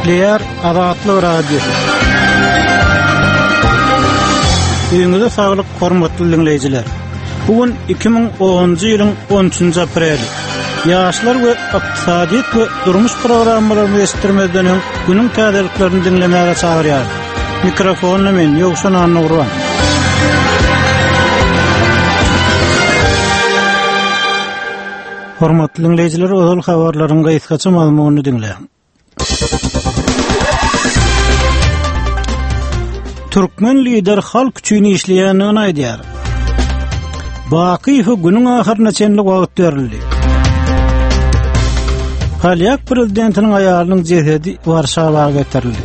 Gepleyer Azatlyk Radiosu. Öňüňizde saglyk, hormatly dinleýijiler. Bugün 2010-njy ýylyň 13-nji apreli. Ýaşlar we ykdysadyýet we durmuş programmalaryny estirmeden günüň täzeliklerini dinlemäge çagyrýar. Mikrofonu men Ýogşan Anurwan. Hormatly dinleýijiler, ol habarlaryň gaýtgaça mazmunyny dinleýän. Türkmen lider halk üçin işleýänini aýdýar. Bakyýew günüň ahyryna çenli wagt berildi. Polyak prezidentiniň aýalynyň jesedi Warşawaga getirildi.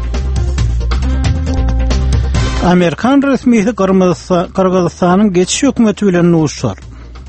Amerikan resmiýeti Kırgızstanyň geçiş hökümeti bilen nuşar.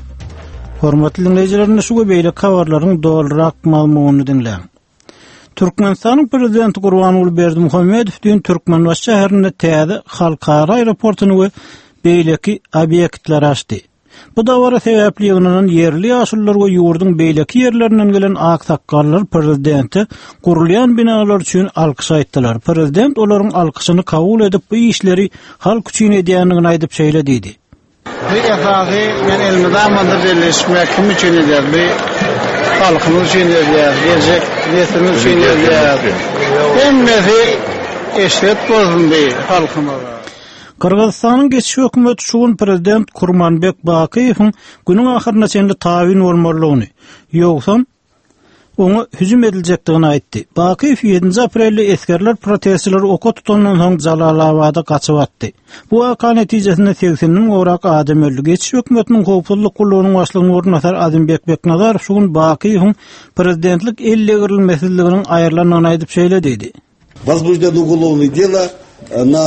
Hormatly dinleýijiler, şu beýle habarlaryň dolrak mazmunyny dinleýän. Türkmenistanyň prezidenti Gurbanuly Berdimuhammedow dün Türkmenbaş şäherinde täze halkara aeroportuny we beýleki obyektler açdy. Bu dawara sebäpliginiň yerli ýaşullar we ýurduň beýleki ýerlerinden gelen aksakallar prezidenti gurulýan binalar üçin alkyş aýtdylar. Prezident olaryň alkyşyny kabul edip bu işleri halk üçin edýändigini aýdyp şeýlediydi. Bir esasy men elmizamda birleşmek kim üçin edýär? Halkımız için edýär, gelecek neslimiz için edýär. Hemmesi eşit bolsundy halkymyza. Kırgızstanyň geçiş hökümeti şugun prezident Kurmanbek Bakiýewiň günüň ahyryna çenli taýin bolmalygyny, ýogsa oňa hüjüm ediljekdigini aýtdy. Bakiýew 7 aprelde eskerler protestçiler oka tutandan soň Jalalabada gaçyp atdy. Bu waka netijesinde 80-den gorak adam öldü. Geçiş hökümetiniň howpsuzlyk gullugynyň başlygyny ornatar Azimbek Beknazarov şugun Bakiýewiň prezidentlik elle girilmesizliginiň aýrylanmagyny aýdyp şeýlediydi. Возбуждено уголовное дело на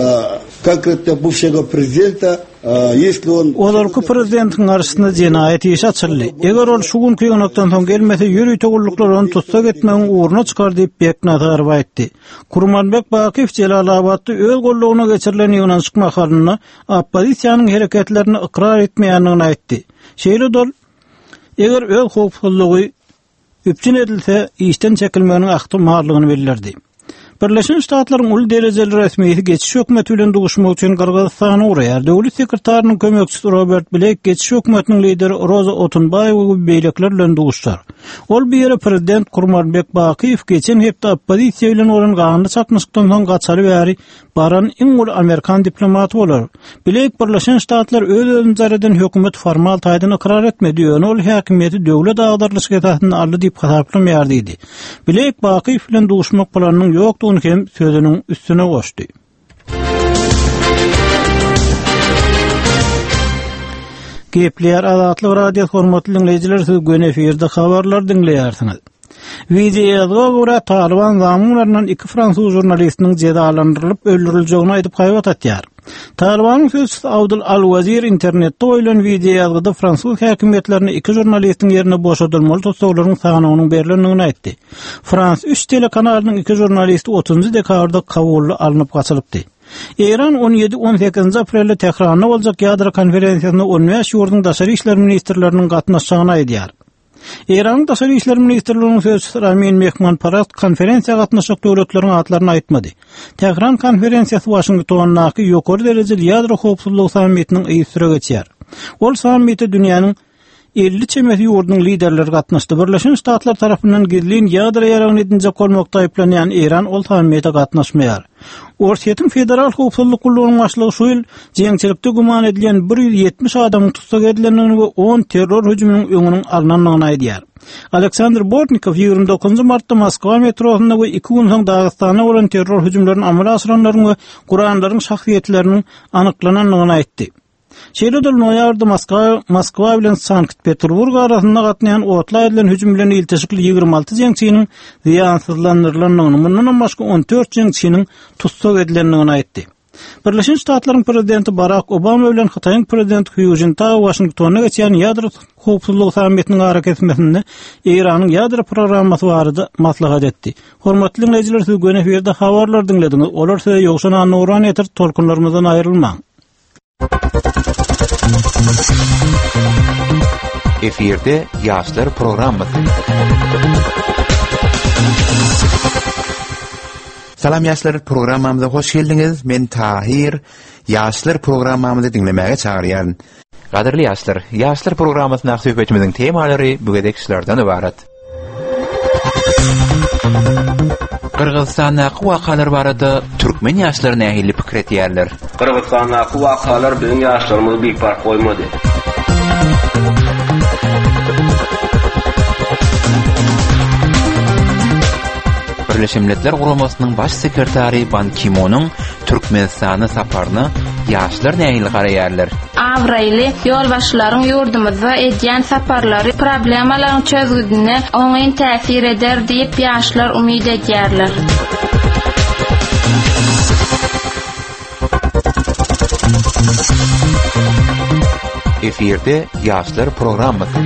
конкретно бывшего президента, если он... Olarky prezidentin garşysynda jenaýet işi açyldy. Eger ol şu günkü ýönekden soň gelmese ýürüý togurluklar onu tutsak etmegiň uğruna çykar diýip Beknazarov aýtdy. Kurmanbek Bakiýew Jalalabadda öz gollugyna geçirilen ýygnan çykma halyna oppozisiýanyň hereketlerini ikrar etmeýändigini aýtdy. Şeýle dol, eger öz howpsuzlygy üpçün edilse işten çekilmeginiň ahtymallygyny bildirdi. Birleşen Ştatlaryň uly derejeli resmiýeti geçiş hökümeti bilen duguşmak üçin Kırgızstana uğraýar. Döwlet sekretarinyň kömekçisi Robert Blake geçiş hökümetiniň lideri Roza Otunbayewa beýlekler bilen duguşar. Ol bir ýere prezident Kurmanbek Bakiýew geçen hepde oppozisiýa bilen olan gaňly çatnaşykdan soň gaçaly bäri baran iň uly Amerikan diplomaty bolar. Blake Birleşen Ştatlar öz-özüni zareden hökümet formal taýdan ikrar etmedi. Ol häkimiýeti döwlet agdarlyşyk esasyny aldy diýip hasaplaýar diýdi. Blake Bakiýew bilen duguşmak planynyň ýokdugyny hem sözünün üstüne koştu. Gepleyer Azatlyk Radiosu hormatly dinleýijiler, siz gün efirde habarlar dinleýärsiňiz. Videoga görä Taliban zamanynyň 2 fransuz jurnalistiniň jedalandyrylyp öldüriljegini aýdyp haýbat atýar. Talibanyň sözçüsü Abdul Al-Wazir internetde oýlan videoda fransuz häkimetlerini 2 jurnalistiň ýerine boşadylmaly tutsaglaryň sanagynyň berilendigini aýtdy. Frans 3 telekanalynyň 2 jurnalisti 30 dekabrda kabuly alınıp gaçylypdy. İran 17-18 aprelde Tehranda boljak ýadro konferensiýasyna 15 ýurduň daşary işler ministrleriniň gatnaşagyny aýdýar. İran Daşary işler ministrliginiň sözçüsü Ramin Mehmanparast konferensiýa gatnaşak döwletleriň atlaryny aýtmady. Tehran konferensiýasy Washingtondaky ýokary derejeli ýadro howpsuzlygy sammitiniň ýüzüne geçýär. Ol sammitde dünýäniň 50 çemet ýurdunyň liderleri gatnaşdy. Birleşen Ştatlar tarapyndan gizlin ýadro ýaragyny edinjek bolmakda aýplanýan Iran ol sammitde gatnaşmaýar. Orsiýetiň federal howpsuzlyk gullugynyň başlygy şu ýyl jeňçilikde guman edilen 170 adamyň tutsak edilendigini we 10 terror hüjüminiň öňüniň alnandygyny aýdýar. Aleksandr Bortnikov 29 martda Moskwa metrosunda we 2 gün soň Dagystana bolan terror hüjümlerini amala asyranlaryň we Guranlaryň şahsiýetleriniň anyklanandygyny aýtdy. Şeýle noýabrda Moskwa bilen Sankt-Peterburg arasynda gatnaýan otla edilen hüjüm bilen iltisikli 26 jeňçiniň ziýansızlandyrylanyny, mundan başga 14 jeňçiniň tutsak edilendigini aýtdy. Birleşen Ştatlaryň prezidenti Barack Obama bilen Hytaýyň prezidenti Hu Jintao Washingtonda geçýän ýadro howpsuzlygy sammitiniň hareketmesinde Iranyň ýadro programmasy barada maslahat etdi. Hormatly dinleýijiler, siz gün efirde habarlar dinlediňiz. Olar size Ýogşan Anurwan eter tolkunlarymyzdan aýrylmaň. Efirde Ýaşlar programmasy. Salam ýaşlar, programmamyza hoş geldiňiz. Men Tahir. Ýaşlar programmamyzy dinlemäge çagyrýan. Gaderli ýaşlar, ýaşlar programmasyna söhbetimiziň temalary bu gedek işlerden ibaret. Kırgızstan'daki wakalar barada Türkmen ýaşlaryna ähli pikir etýärler. Kırgızstan'daki wakalar biziň ýaşlarymyzy bir fark goýmady. Birleşmiş Milletler Guramasynyň baş sekretary Ban Ki-moonyň Türkmenistana saparyny ýaşlar nähili garaýarlar. Awraýly ýolbaşlaryň ýurdumyza edýän saparlary problemalaryň çözgüdine oňaýyn täsir eder diýip ýaşlar umyt edýärler. Eferde ýaşlar programmasy.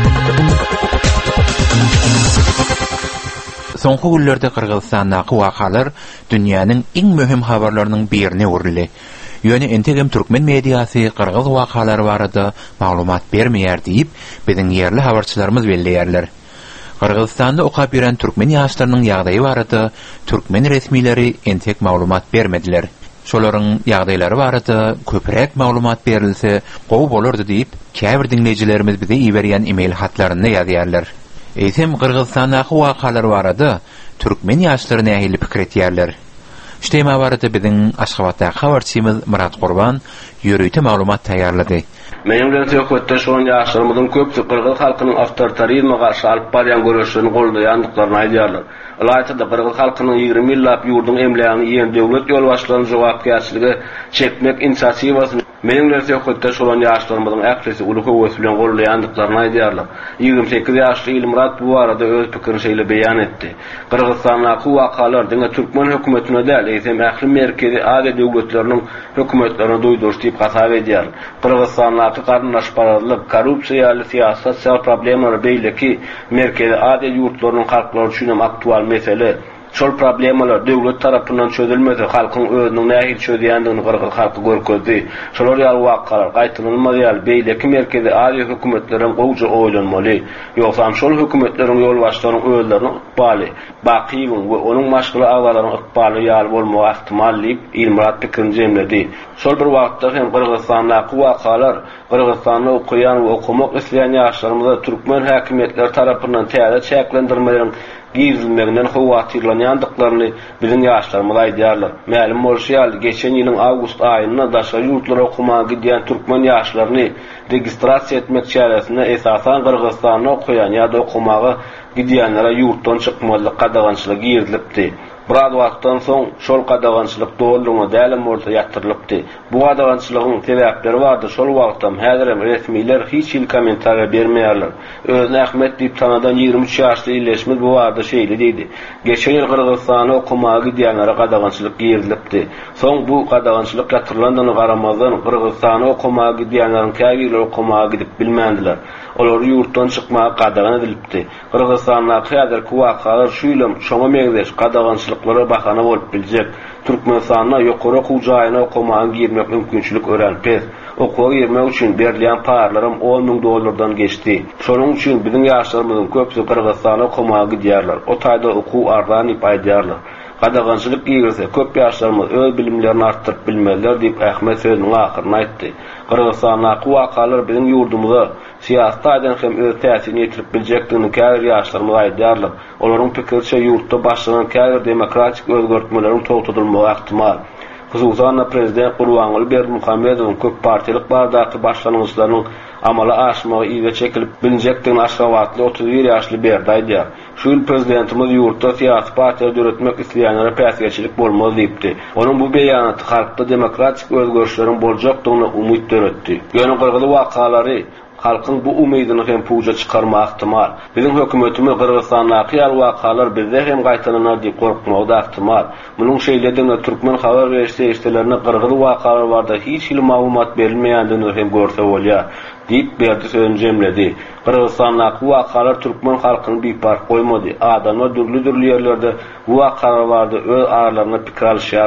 Soňky günlerde Kırgızstandaky wakalar dünýäniň iň möhüm habarlarynyň birine urildi. Ýöne entegem türkmen mediýasy Kırgız wakalary barada maglumat bermeýär diýip biziň ýerli habarçylarymyz belleýärler. Kırgızstanda okap bilen türkmen ýaşlarynyň ýagdaýy barada türkmen resmileri entek maglumat bermediler. Şolaryň ýagdaýlary barada köprek maglumat berilse gowy bolardy diýip käbir dinleýijilerimiz bize iberýän e-mail hatlaryny ýazýarlar. Eýsem Kırgızstandaky wakalar barada türkmen ýaşlaryna ähli pikir etýärler. Şeýma barada biziň Aşgabatdaky habarçymyz Murat Gurban ýörüýte maglumat taýýarlady. Meňem bilen söhbetde şoň ýaşlarymyzyň köpçi Kırgız halkynyň awtoritarizmine garşy alyp barýan görüşlerini goldaýandyklaryny aýdýarlar. Alaytda Kırgız halkynyň 20 ýyllap ýurdun emleýäni ýen döwlet ýolbaşçylarynyň jogapkärçiligi çekmek inisiatiwasyny meňem bilen söhbetde şoň ýaşlarymyzyň äklisi uly höwes bilen goldaýandyklaryny aýdýarlar. 28 ýaşly Ilmurat bu arada öz pikirini şeýle beýan etdi. Kırgızstandaky wakalar diňe türkmen hökümetine däl, eýsem ähli merkezi ade döwletleriniň hökümetlerine duýduryş diýip hasap edýär. Kırgızstandaky garnaşparalyk, korrupsiýa ýaly siýasat problemleri beýleki merkezi ade ýurtlarynyň halklary üçin aktual mesele. Şol problemalar döwlet tarapyndan çözülmese halkyň özüniň nähili çözýändigini Kırgız halky görkezdi. Şolar ýaly wakalar gaýtynylmaly ýaly beýleki merkezi ady hökümetlerin gowja oýlanmaly. Ýogsa şol hökümetleriň ýolbaşçylarynyň özlerini ykbaly, bakylyň we onuň maşgula agalarynyň ykbaly ýaly bolmagy ihtimal diýip Ilmurat pikirini jemledi. Şol bir wagtda hem Kırgızstandaky wakalar Kırgızstanda okuyan we okumak isleýän ýaşlarymyza türkmen häkimetleri tarapyndan täze çäklendirmelerin gizlenmegden howatyrlanýandyklaryny biziň ýaşlarymyz aýdýarlar. Ma'lum bolýar, geçen ýylyň awgust aýynda daşa ýurtlara okumaga gidýän türkmen ýaşlaryny registrasiýa etmek çäresinde esasan Kırgızstanda okuyan ýa-da okumaga gidýänlere ýurtdan çykmalyk gadagançylyk girilipdi. Biraz wagtdan soň şol gadagançylyk doldugyna dälim bolsa ýatyrylypdy. Bu gadagançylygyň sebäpleri bardy. Şol wagtdan häzirem resmiler hiç il kommentariýa bermeýärler. Özüne Ahmet diýip tanadan 23 ýaşly illeşmez bu barada şeýle diýdi. Geçen ýyl Kırgızstana okumaga gidýänlere gadagançylyk girilipdi. Soň bu gadagançylyk ýatyrylandygyna garamazdan Kırgızstana okumaga gidýänleriň käbirleri okumaga gidip bilmändiler. Olar ýurtdan çykmaga gadagan edilipdi. Kırgızstandaky häzirki wakalar şuýlam şoňa meňzeş gadagançylyklary bahana bolup biljek. Türkmenistana ýokary okuw jaýyna okumaga girmek mümkinçilik örenpez. Okuwa girmek üçin berilýän paralarym $10.000 geçdi. Şonuň üçin biziň ýaşlarymyzyň köpsi Kırgızstana okumaga gidýärler. O taýda okuw ardan diýip aýdýarlar. Gadagançylyk girse köp ýaşlarymyz öz bilimlerini artdyryp bilmeliler diýip Ahmet sözüniň ahyryny aýtdy. Kırgızstandaky wakalar biziň ýurdumyza siýasatdan hem öz täsirini ýetirip biljekdigini käbir ýaşlarymyz aýdýarlar. Olaryň pikirçe ýurtda başlanan käbir demokratik özgertmeleriň togtadylmagy ihtimal. Hususan prezident Gurbanguly Berdimuhammedowyň köp partiýalyk bardaky başlanýyşlarynyň amala aşmagy ýa çekilip bilinjekdigini Aşgabatly 31 ýaşly berdi aýdýar. Şu ýyl prezidentimiz ýurtda siýasy partiýa döretmek isleýänlere päsgeçilik bolmaz diýipdi. Onuň bu beýanaty halkda demokratik özgörüşleriň boljakdygyna umyt döretdi. Ýöne Kırgız wakalary halkyň bu umydyny hem puja çykarmak ihtimal. Biziň hökümetimiz Kırgızstandaky wakalar bizde hem gaýtananar diýip gorkmakda ihtimal. Munyň şeýledine türkmen habar berişi işlerine Kırgız wakalar barada hiç il maglumat berilmeýändigini hem görse bolýar diýip berdi sözüni jemledi. Kırgızstandaky wakalar türkmen halkyny bir park goýmady. Adamlar dürli ýerlerde bu wakalar barada öz aralaryna pikir alýarlar.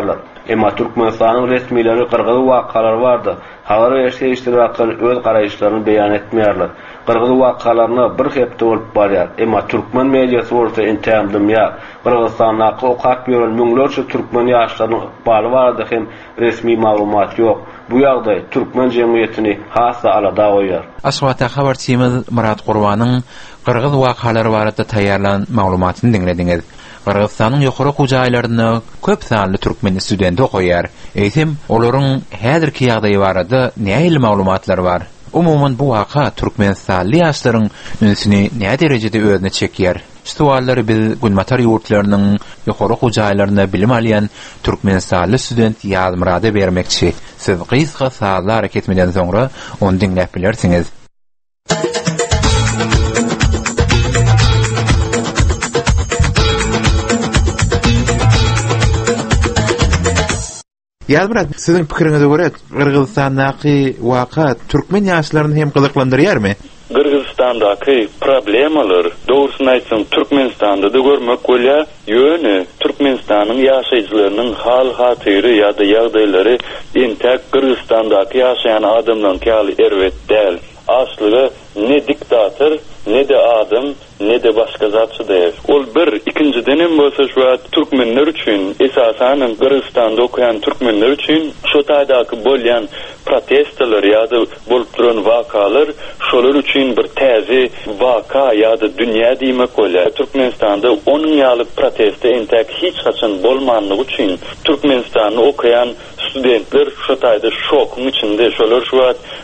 Emma Türkmenistanyň resmileri Qırgız wakalary bardy. Habar berişde iştirakçylar öz garaýşlaryny beýan etmeýärler. Qırgız wakalaryna bir hepde bolup barýar. Emma türkmen mediýasy orta entämdimýär. Qırgızstanda okap ýören müňlerçe türkmen ýaşlarynyň baly bardy hem resmi maglumat ýok. Bu ýagdaý türkmen jemgyýetini hassa alada goýar. Aşwata habarçymyz Murat Gurbanyň Qırgız wakalary barada taýýarlan maglumatyny dinlediňiz. Qırgızstanyň ýokary hujaýlaryna köp sanly türkmen studenti okuýar. Eýsem, olaryň häzirki ýagdaýy barada näme maglumatlar bar? Umuman bu waka Türkmenistanly ýaşlaryň ünsini näme derejede özüne çekýär? Suallary biz Gülmatar ýurtlarynyň ýokary hujaýlaryna bilim alýan Türkmenistanly student ýazmyrada bermekçi. Siz gysga saatlar hareket etmeden soňra onu dinläp bilersiňiz. Ýazmyrat, siziň pikiriňize görä, Qırgızstandaky waka türkmen ýaşlaryny hem gyzyklandyrýarmy? Qırgızstandaky problemalar, dogrusyny aýtsam, Türkmenistanda da görmek bolýar. Ýöne Türkmenistanyň ýaşaýjylarynyň hal-hatyry ýa-da ýagdaýlary entäk Qırgızstandaky ýaşaýan adamlaryň käli erwet däl. Aslyga ne diktator, ne de adam, ne de başga zatçy däl. Ol bir, ikinciden hem bolsa şu türkmenler üçin, esasan Qırgızstanda okuyan türkmenler üçin şu taýdaky bolýan protestler ýa-da bolup duran wakalar şolar üçin bir täze waka ýa-da dünýä diýmek bolýar. Türkmenistanda 10 ýyllyk proteste entäk hiç haçan bolmanlygy üçin Türkmenistanyny okuyan studentler şu taýda şokun içinde şolar şu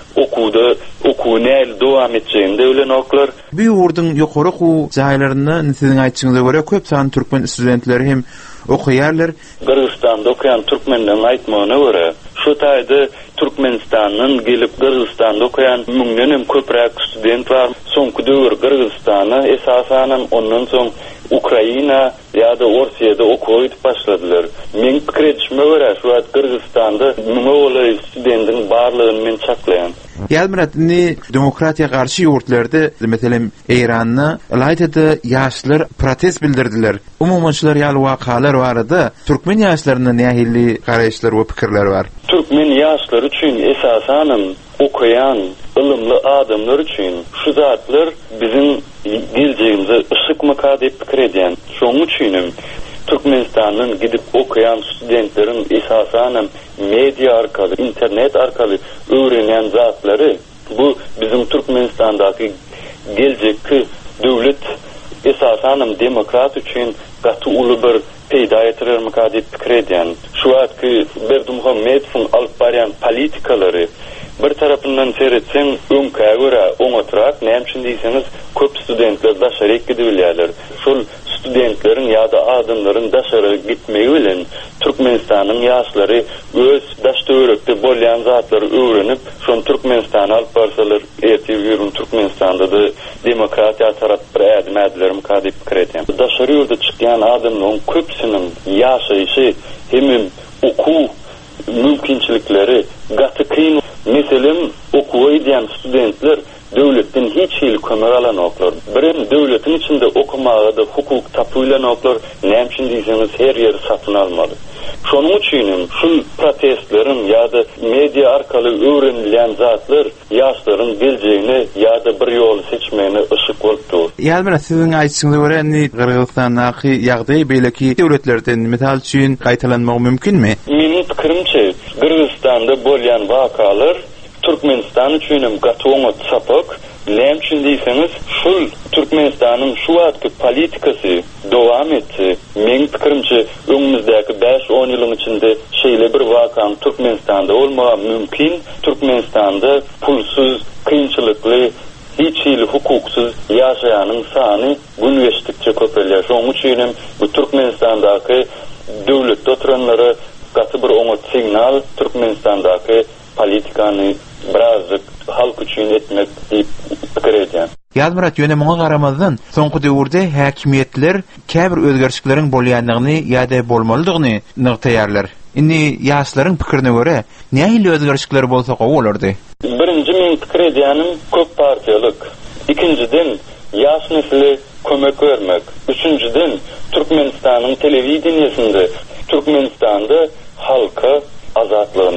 okuwny dowam etjeginde ölenoklar. Bu ýurdun ýokary hujaýlaryna siziň aýtjyňyza görä köp san türkmen studentleri hem okuýarlar. Qırgızstanda okuyan türkmenleriň aýtmagyna görä, şu taýda Türkmenistanyň gelip Qırgızstanda okuyan müňden hem köpräk student bar. Soňky döwür Qırgızstany esasan ondan soň Ukraina ýa-da Orsiýada okuýup başladylar. Men pikir etişime görä, şu Qırgızstanda müňe studentin barlygyny men çaklaýan. Ýazmyrat, demokratiýa garşy ýurtlarda, meselem Eýranda, alyda ýaşlar protest bildirdiler. Umumançylar ýaly wakalar barada, türkmen ýaşlaryna nähili garaýşlar we pikirler bar? Türkmen ýaşlary üçin esasan okuyan, ilmli adamlar üçin şu zatlar bizim geljegimize ışık maka diýip pikir edýän. Şoň üçin Türkmenistanyň gidip okuyan studentlerin esasan media arkaly, internet arkaly öwrenýän zatlary bu bizim Türkmenistandaky geljekki döwlet esasan demokrat üçin gaty uly bir peýda etirer maka diýip pikir edýän. Şu wagtky Berdimuhammedowyň alyp barýan politikalary bir tarapyndan seretsen öňkä görä oňatrak, näme üçin diýseniz, köp studentler daşary gidýärler. Şol studentleriň ýa-da adamlaryň daşary gitmegi bilen Türkmenistanyň ýaşlary öz daşdöwrekde bolýan zatlary öwrenip, şol Türkmenistana alyp barsalar, ertegi ýürün Türkmenistanda da demokratiýa tarap bir ädim ädilerim kadyp kiredýän. Daşary ýurda çykýan adamlaryň köpsiniň ýaşaýyşy hem okuw mümkinçilikleri gaty kyn. Meselem okuw edýän studentler döwletden hiç hil kömek alanoklar. Birim döwletin içinde okumagda hukuk tapylanoklar, näme üçin diýseniz her ýer satyn almaly. Şonuň üçin şu protestlerin ýa-da media arkaly öwrenilýän zatlar ýaşlaryň geljegini ýa-da bir ýol seçmegine ışık bolupdy. Ýa-da siziň aýtjyňyza görä, Qırgızstandaky ýagdaý beýleki döwletlerden misal üçin gaýtalanmagy mümkinmi? Meniň pikirimçe, Qırgızstanda bolýan wakalar Türkmenistan üçin gatyňy çapyk. Näme üçin diýseniz, şu Türkmenistanyň şu wagtky politikasy dowam etdi. Meniň pikirimçe, öňümüzdäki 5-10 ýylyň içinde şeýle bir wakan Türkmenistanda bolmagy mümkin. Türkmenistanda pulsuz, kynçylykly, hiç hukuksuz ýaşaýanyň sany gün geçdikçe köpelýär. Şoň üçin bu Türkmenistandaky döwletde oturanlara gaty bir oňat signal Türkmenistandaky politikany birazcık halk üçin etmek diýip pikir edýän. Ýazmyrat, ýöne muňa garamazdan soňky döwürde häkimetler käbir özgerişikleriň bolýanlygyny ýa-da bolmalydygyny nyktaýarlar. Indi ýaşlaryň pikirine görä, näme özgerişikler bolsa gowalardy? Birinji men pikir edýänim köp partiýalyk. İkinciden ýaş nesli kömek bermek. Üçüncüden Türkmenistanyň telewiziýasynda Türkmenistanda halk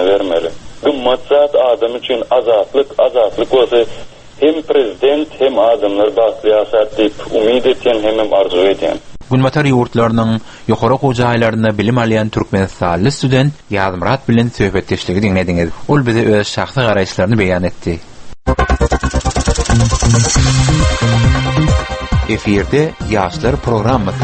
hakkını vermeli. Gymmat zat adam için azatlık olsa hem prezident hem adamlar baslıyasat deyip umid eten hem arzu eten. Gunmatar yurtlarının yukarı kocaaylarında bilim alayan Türkmenistanlı student Yazmırat bilen söhbetleşligi dinlediniz. Ol bize öz şahsy garaýşlaryny beýan etdi. Efirde Yaşlar programması.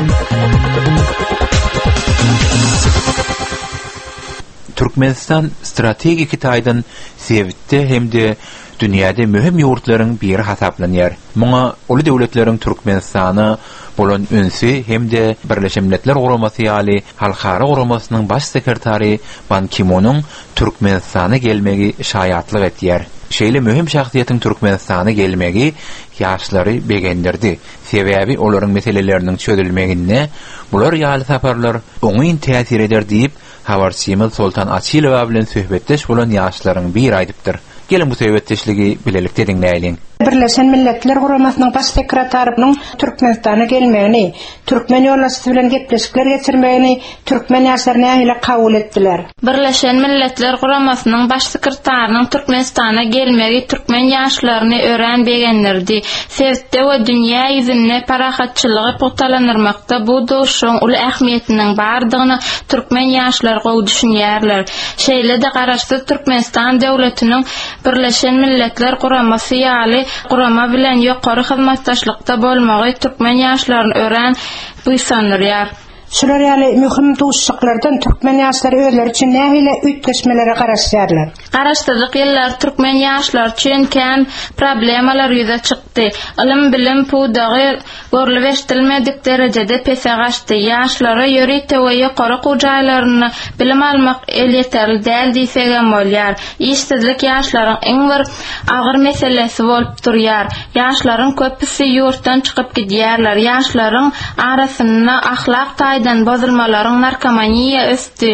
Türkmenistan strategik itaýdan sevitde hemde dünýäde möhüm ýurtlaryň biri hasaplanýar. Muňa uly döwletleriň Türkmenistany bolan önsü hemde Birleşen Milletler Guramasy ýaly halkara guramasynyň baş sekretary Ban Ki-moonyň Türkmenistana gelmegi şaýatlyk etýär. Şeýle möhüm şahsiýetiň Türkmenistana gelmegi ýaşlary begendirdi. Sebäbi olaryň meseleleriniň çözülmeginde bular ýaly saparlar oňyn täsir eder diýip Habarçymyl Sultan Açylowa bilen söhbetdeş bolan ýaşlaryň bir aýdypdyr. Gelin bu söhbetdeşligi bilelikde dinleýin. Birleşen Milletler Guramasının baş sekretarının Türkmenistana gelmegini, Türkmen ýollaşysy bilen gepleşikler geçirmegini Türkmen ýaşlaryna ýa-da kabul etdiler. Birleşen Milletler Guramasının baş sekretarının Türkmenistana gelmegi Türkmen ýaşlaryny ören begendirdi. Sevitde we dünýä ýüzünde parahatçylygy pogtalanyrmakda bu doşuň uly ähmiýetiniň bardygyny Türkmen ýaşlary gowy düşünýärler. Şeýle de garaşdy Türkmenistan döwletiniň Birleşen Milletler Guramasy ýaly Gurama bilen ýokary hyzmatdaşlykda bolmagy Türkmen ýaşlaryny ören buýsanyrýar. Şular ýaly möhüm duşşyklardan Türkmen ýaşlary özleri üçin nähile ütgeşmelere garaşýarlar. Garaşdyryk ýyllar Türkmen ýaşlary üçin kän problemalar ýüze çykdy. Ilim bilim pudagy görülip eşdilmedik derejede pese gaçdy. Ýaşlara ýörite we ýokary gojaýlaryny bilim almak elýeterli däl diýsegem bolýar. İşsizlik ýaşlaryň iň bir agyr meselesi bolup durýar. Ýaşlaryň köpüsi ýurtdan çykyp gidýärler. Ýaşlaryň arasynda ahlak bozulmalaryň narkomaniýa ösdi.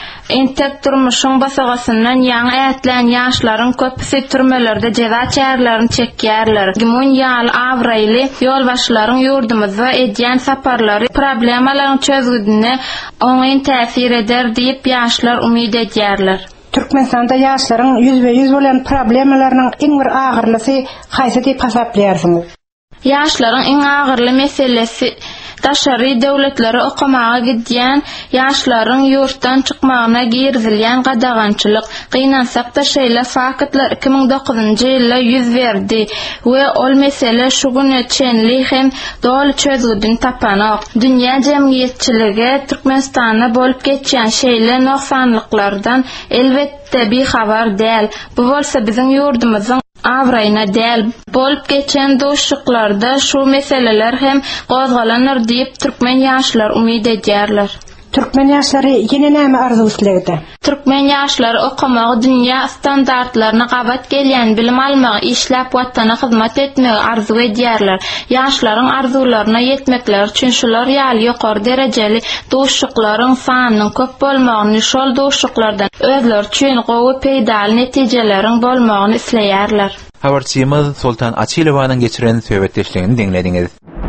Entek durmuşyň basagasyndan ýaňy ätlen ýaşlaryň köpüsi türmelerde jeza çägärlerini çekýärler. Gümün ýaly awraýly ýolbaşlaryň ýurdumyzda edýän saparlary problemalaryň çözgüdine oňyn täsir eder diýip ýaşlar umyd edýärler. Türkmenistanda ýaşlaryň ýüzbe-ýüz bolan problemalarynyň iň bir agyrlysy haýsy diýip hasaplaýarsyňyz? Ýaşlaryň iň agyrly meselesi daşary döwletleri okumaga gidýän ýaşlaryň ýurtdan çykmagyna girdilýän gadagançylyk. Gynansak da şeýle fakatlar 2009-njy ýylda ýüz berdi we ol mesele şu güne çenli hem dol çözgüdini tapanok. Dünýä jemgyýetçiligi Türkmenistana bolup geçýän şeýle noksanlyklardan elbetde bir habar däl. Bu bolsa biziň ýurdumyzyň awraýyna däl. Bolup geçen doşluklarda şu meseleler hem gozgalanır diýip Türkmen ýaşlar umyd edýärler. Türkmen ýaşlary ýene näme arzu etlerdi? Türkmen ýaşlary okumagy, dünýä standartlaryna gabat gelýän bilim almagy, işläp watana hyzmat etmegi arzu edýärler. Ýaşlaryň arzularyna ýetmekler üçin şular ýaly ýokary derejeli doşluklaryň sanynyň köp bolmagyny, şol doşluklardan özleri üçin gowy peýdaly netijelerin bolmagyny isleýärler. Habarçymyz Sultan Açylowanyň geçiren söhbetdeşligini dinlediňiz.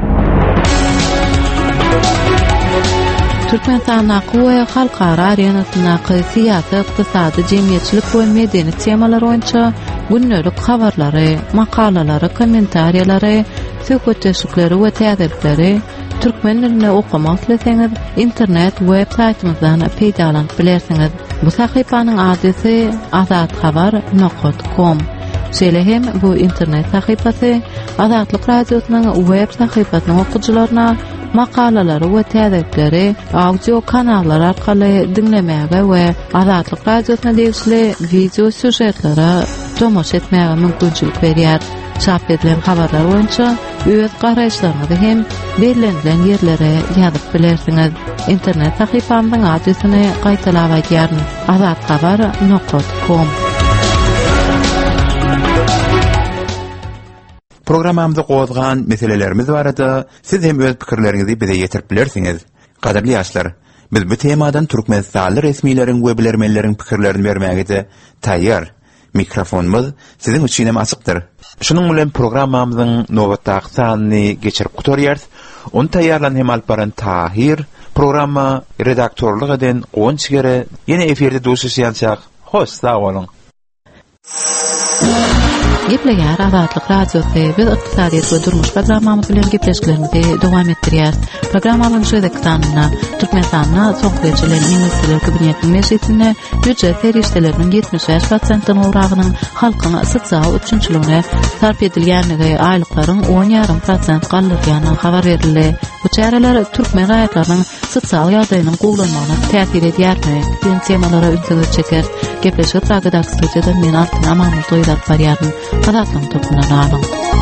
Türkmenistan we halkara arenasyna syýasy, ykdysady, jemgyýetçilik we medeniýet temalary boýunça günlük habarlary, makalalary, kommentariýalary, söhbetdeşikleri we täzirlikleri türkmen diline okumak isteseňiz internet web saýtymyzdan peýdalanyp bilersiňiz. Bu sahypanyň adresy azathabar.com. Şeýle hem bu internet sahypasy Azatlyk radiosynyň web sahypasynyň okuwçylaryna makalalary we täzirlikleri audio kanallary arkaly dinlemäge we Azatlyk radiosyna degişli video süjetlere tomoş etmäge mümkinçilik berýär. Çap edilen habarlar boýunça öz garaýşlaryňyzy hem belirlenen ýerlere ýazyp bilersiňiz. Internet sahypamyň adresyny gaýtalap aýdýaryn: azathabar.com. Programamda gozgan meselelerimiz barada siz hem öz pikirleriňizi bize ýetirip bilersiňiz. Gaderli ýaşlar, biz bu temadan Türkmenistanly resmiýetiň we bilermenleriň pikirlerini bermäge taýýar. Mikrofonumuz siziň üçin hem açykdyr. Şunuň bilen programmamyzyň nowatdaky sanyny geçirip gutarýar. Onu taýýarlan hem alyp baran Tahir, programma redaktorlyk eden Gonçgere ýene eferde duşuşýançak. Hoş, sağ olun. Gepleýär Azatlyk radiosy biz ykdysadyýet we durmuş programmamyz bilen gepleşiklerimizi dowam etdirýär. Programmanyň şeýle kanalyna Türkmenistanyň soňky ministrler kabinetiniň meclisine büdjet ferişdeleriniň 75%-den uragynyň halkyň sosial üçinçiligine sarf edilýänligi, aýlyklaryň 10,5% gallyrýanyny habar berildi. Bu çäreler türkmen raýatlarynyň sosial ýagdaýynyň gowlanmagyna täsir edýärmi? Temalara ünsüzlik çeker. Gepleşik tragedakskyjada men altyn amanly doýlap barýarym. Hadatlyň topuna alın.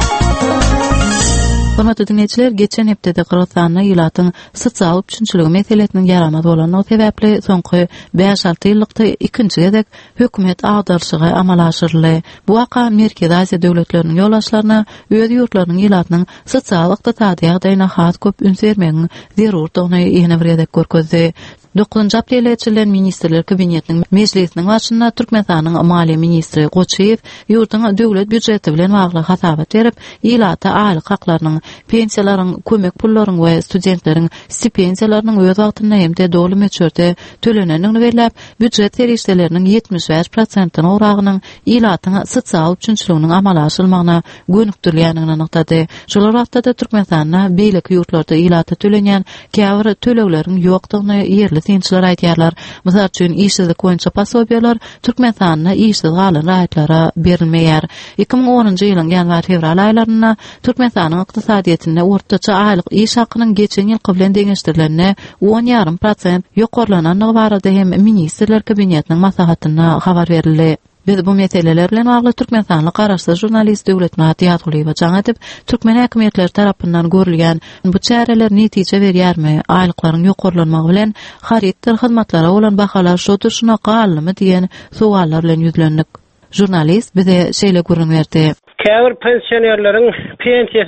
Hormatly dinleyijiler, geçen hepdede Kırgızstanyň ýylatyň sosial üçinçiligi meselesiniň ýaramaz bolanyny sebäpli soňky 5-6 ýyllykda ikinji gezek hökümet agdarşygy amal aşyrly. Bu waka Merkez Aziýa döwletleriniň ýoldaşlaryna öz ýurtlarynyň ýylatynyň sosial ykdysady ýagdaýyna has köp üns bermegiň zerurdygyny ýene bir gezek görkezdi. 9-njy aprel ýetilen ministrler kabinetiniň meclisiniň başynda Türkmenistanyň Maliýe ministri Goçeýew ýurtyň döwlet büdjeti bilen bagly hasabat berip, ýylata aýlyk haklarynyň, pensiýalaryň, kömek pullaryň we studentleriň stipendiýalarynyň öz wagtynda hem-de dowly möçörde tölenenini belläp, büdjet serişdeleriniň 75%-den uragynyň ýylatyň sosial üçinçiliginiň amala aşylmagyna gönükdirilýänini anyklady. Şol wagtda Türkmenistanyň beýlik ýurtlarda ýylata tölenýän käbir tölegleriň ýokdugyny ýerli tinçler aýdýarlar. Mysal üçin işsizlik boýunça pasobiýalar Türkmenistanyň işsiz galan raýatlara berilmeýär. 2010-njy ýylyň ýanwar-fevral aýlaryna Türkmenistanyň ykdysadyýetinde ortaça aýlyk iş hakynyň geçen ýyl bilen deňeşdirilenine 10,5% ýokarlananyny barada hem ministrler kabinetiniň maslahatyna habar berildi. Biz bu meseleler bilen bagly Türkmenistanly garaşsyz jurnalist Döwletmat Ýagulyýewa jaň edip, türkmen häkimetleri tarapyndan görülýän bu çäreler netije berýärmi? Aýlyklaryň ýokarlanmagy bilen haritdir hyzmatlara bolan bahalar şodur şuna galmy diýen sogallar bilen ýüzlendik. Jurnalist bize şeýle görünýärdi. Käbir pensionerleriň pensiýasy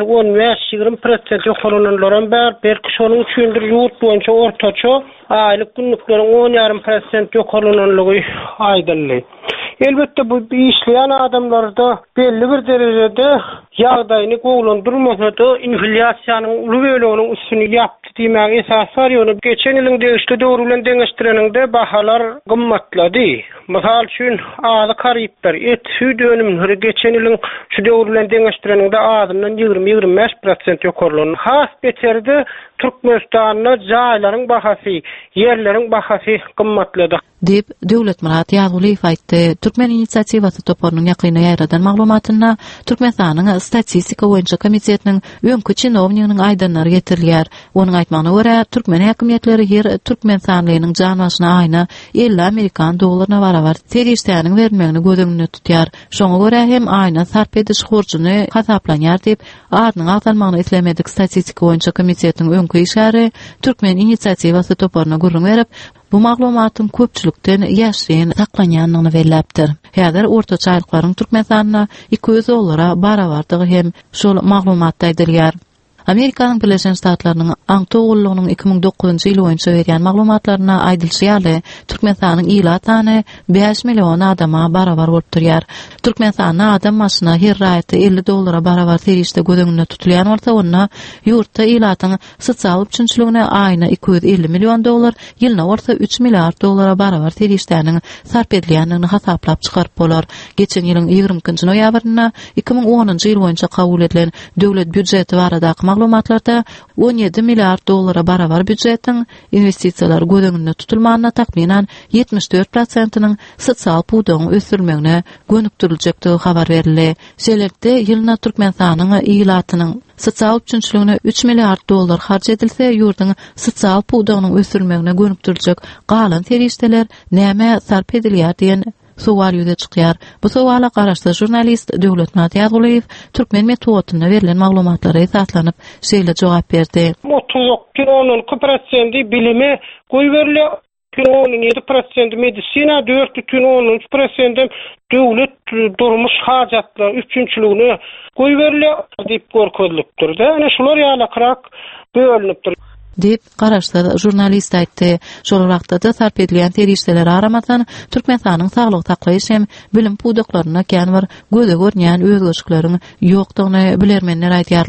15-20% ýokarlananlaryň belki şonuň üçindir ýurt boýunça ortaça aýlyk günlükleriň 10,5% ýokarlananlygy aýdyldy. Elbette bu işleyen adamlarda belli bir derecede ýagdaýyny gowlandyrmasa da inflasiýanyň uly böleginiň üstüni ýapdy diýmek esas bar. Ýöne geçen ýylyň degişli döwri bilen deňeşdireninde bahalar gymmatlady. Mysal üçin azy karyplar et süýt önümleri geçen ýylyň şu döwri bilen deňeşdireninde azyndan 20-25% ýokarlandy. Has beterde Türkmenistanyň jaýlaryň bahasy, ýerleriň bahasy gymmatlady. Dip Döwletmat Ýagulyýew aýtdy. Türkmen inisiatiwasy toparynyň ýakyna ýaradan maglumatyna Türkmenistanyň statistika boýunça komitetiniň öňkü çynownygynyň aýdanlary getirilýär. Onuň aýtmagyna görä, türkmen häkimetleri her Türkmenistanlynyň jan başyna aýna 50 Amerikan dollaryna barabar serişdäniň bermegini gözüňde tutýar. Şoňa görä hem aýna sarp ediş hurjyny hasaplanýar diýip, adynyň agdalmagyny islemedik statistika boýunça komitetiniň öňkü işgäri Türkmen inisiatiwasy toparyna gurrun berip, bu maglumatyň köpçülikden ýaşryn saklanýanyny belläpdir. Häzir ortaça aýlyklaryň Türkmenistanyna 200 dollara barabardygy hem şol maglumatda aýdylýar. Amerikanyň Birleşen Ştatlarynyň Aňtogullygynyň 2009-njy ýyl boýunça berýän maglumatlaryna aýdylýar, Türkmenistanyň ýylatany 5 million adama barabar bolup durýar. Türkmenistanyň adam başyna her raýatda 50 dollara barabar serişde gözüňde tutulýan bolsa, onda ýurtda ýylatyň sosial üçinçiligine aýyna 250 million dollar, ýylyna bolsa 3 milliard dollara barabar serişdäniň sarp edilýändigini hasaplap çykaryp bolar. Geçen ýylyň 20-nji noýabryna 2010-njy ýyl boýunça kabul edilen döwlet büdjeti baradaky maglumatlarda 17 milliard dollara barabar büdjetiň investisiýalar gözüňde tutulmagyna takminan 74%-nyň sosial pudoň ösürmegine gönükdiriljekdigi habar berildi. Şeýlelikde ýylyna Türkmenistanyň ýylatynyň sosial üçinçiligine 3 milliard dollar harç edilse, ýurtyň sosial pudogynyň ösürmegine gönükdiriljek galan serişdeler näme sarp edilýär diýen sowal ýüze çykýar. Bu sowala garaşdy jurnalist Döwletmat Ýagulyýew türkmen metodyna berilen maglumatlara esaslanyp şeýle jogap berdi. 30,2% bilimi goý berilýär. 17% medisina, 4,13% döwlet durmuş hajatlar üçinçiligine goý berilýär diýip görkezlikdir. Ana şular ýalakrak bölünipdir. Dip garaşda jurnalist aýtdy. Şol wagtda da sarp edilýän serişdeler aramatan Türkmenistanyň saglyk taklaýyş hem bilim pudoklaryna kän bir göze görnýän özgöçükleriň ýokdugyny bilermenler aýdýarlar.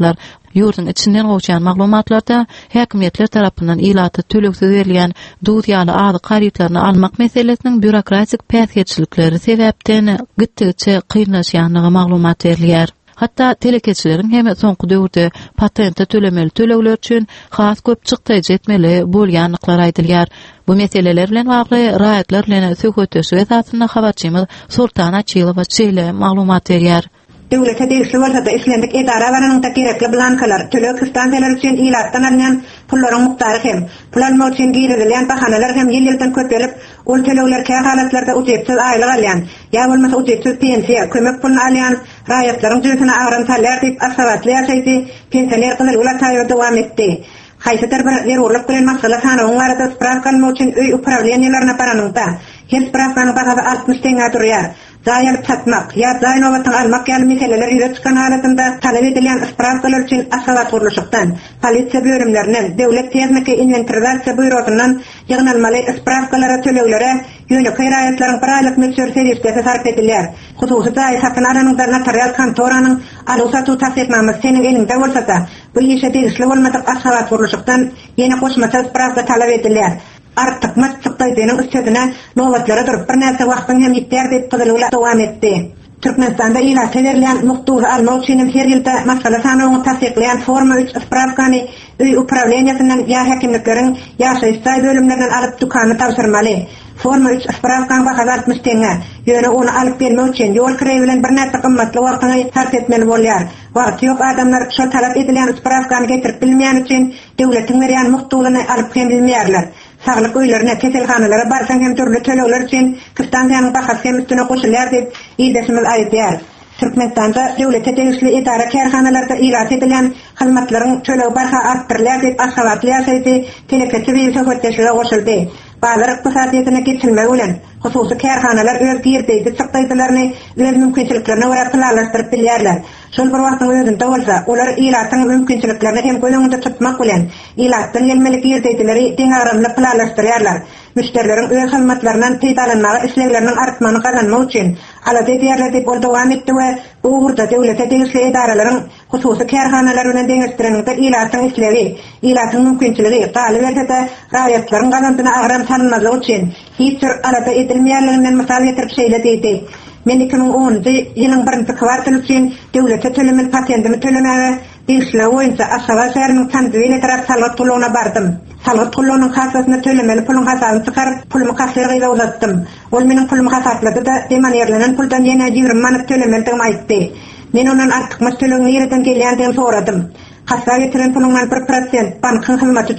Ýurdun içinden gowçan maglumatlarda häkimetler tarapyndan ilaty töleksiz berilýän dudýaly ady garytlaryny almak meselesiniň bürokratik päsgetçilikleri sebäpden gittikçe kynlaşýanlygy maglumat berilýär. Hatta telekeçilerin hem soňky döwürde patenta tölemeli tölegler üçin has köp çykdyjy etmeli bolýanlyklar aýdylýar. Bu meseleler bilen bagly raýatlar bilen söhbetleşip esasynda habarçymyz Sultan Açylowa çeýle maglumat berýär. Döwlete degişli bolsa da islendik edara baranyň da gerekli blankalar, tölek istansiýalar üçin ilatdan alýan pullaryň muktary hem pul almak üçin girilýän bahanalar hem ýyldan köpelip, ol tölekler käy halatlarda ücretsiz aýlyk alýan, ýa bolmasa ücretsiz pensiýa, kömek puluny alýan raýatlaryň jüzüne agran taller diýip asawatly ýaşaýdy, pensioner gylylar taýýar dowam etdi. Haýsydyr bir ýerurlyk bilen masala sanawyň arada spravka almak üçin öý upravleniýalaryna baranyňda her spravkanyň bahasy 60 teňe durýar. Zayar satmak, ya zaynovatın almak ýaly meseleler ýüze çykan halatynda talep edilen spravkalar üçin asawat gurulşykdan, polisiýa bölümlerinden, döwlet texniki inventarizatsiýa bürosundan ýygnalmaly spravkalara töleglere ýöne raýatlaryň bir aýlyk möçür serýetde sarf edilýär. Hususy daýy satyn alanyň notarial kontoranyň alysatu tasdiknamasy senin elinde bolsa-da, bu ýeşe degişli bolmadyk asawat gurulşykdan ýene goşmaça spravka talep edilýär. Artık maçlıktaydığının üstüne nöbetleri durup bir näse wagtyň hem ýetär diýip gyzylýar dowam etdi. Türkmenistanda ilaty berilen muhtury almak üçin her ýylda masala sanawyny tasdikleýän forma 3 spravkany öý upravleniýasynyň ýa häkimlikleriň ýa şeýsay bölümlerinden alyp dukany tapşyrmaly. Forma 3 spravkany bahasy 60 teňe. Ýöne onu alyp bermek üçin ýol kiregi bilen bir näse gymmatly wagtyny sarf etmeli bolýar. Wagty ýok adamlar şo talap edilen spravkany getirip bilmeýän üçin döwletiň berýän muhturyny alyp hem bilmeýärler. Sağlık öýlerine, keselhanalara barsaň hem türlü tölegler üçin kistansiýanyň bahasy hem üstüne goşulýar diýip ýyldysymyz aýdýar. Türkmenistanda döwlete tegişli idara kärhanalarda ilat edilen hyzmatlaryň tölegi barha artdyrylýar diýip asawatly ýaşaýdy, telekeçi we söhbetleşige goşuldy. Bazar ykdysadyetine geçilmegi bilen hususy kärhanalar öz girdiýdi çykdyjylaryny öz mümkinçiliklerine görä planlaşdyryp bilýärler. Şol bir wagtyň özünde bolsa, olar ilatyň mümkinçiliklerini hem göňünde tutmak bilen ilatdan gelmelik girdiýdileri deňaramly planlaşdyrýarlar. Müşterileriň öz hyzmatlarynyň peýdalanmagy islegleriniň artmany gazanmak üçin alady diýerler diýip ol dowam etdi we bu urda döwlete tegişli idaralaryň hususy kärhanalar bilen deňişdirilende ilatyň islegi, ilatyň mümkinçiligi galy berdi-de raýatlaryň gazandyna agram tanynmagy üçin hiç bir alada edilmeýärliginden mysal getirip şeýledi. Men 2010-njy ýylyň 1-nji kwartal üçin döwlete tölemeli patentimi tölemeli işle boýunça Aşgabat şäheriniň Tanzywil tarap salgat pulugyna bardym. Salgat pulugynyň hasasyny tölemeli puluň hasasyny çykaryp pulumy kasirge uzatdym. Ol meniň pulumy hasatlady da demanýerlenen puldan ýene 20 manat tölemeldigimi aýtdy. Men onuň artykmy tölegini ýerden gelýändigini soradym. Kasra getiren pulundan 1% bankyň hyzmat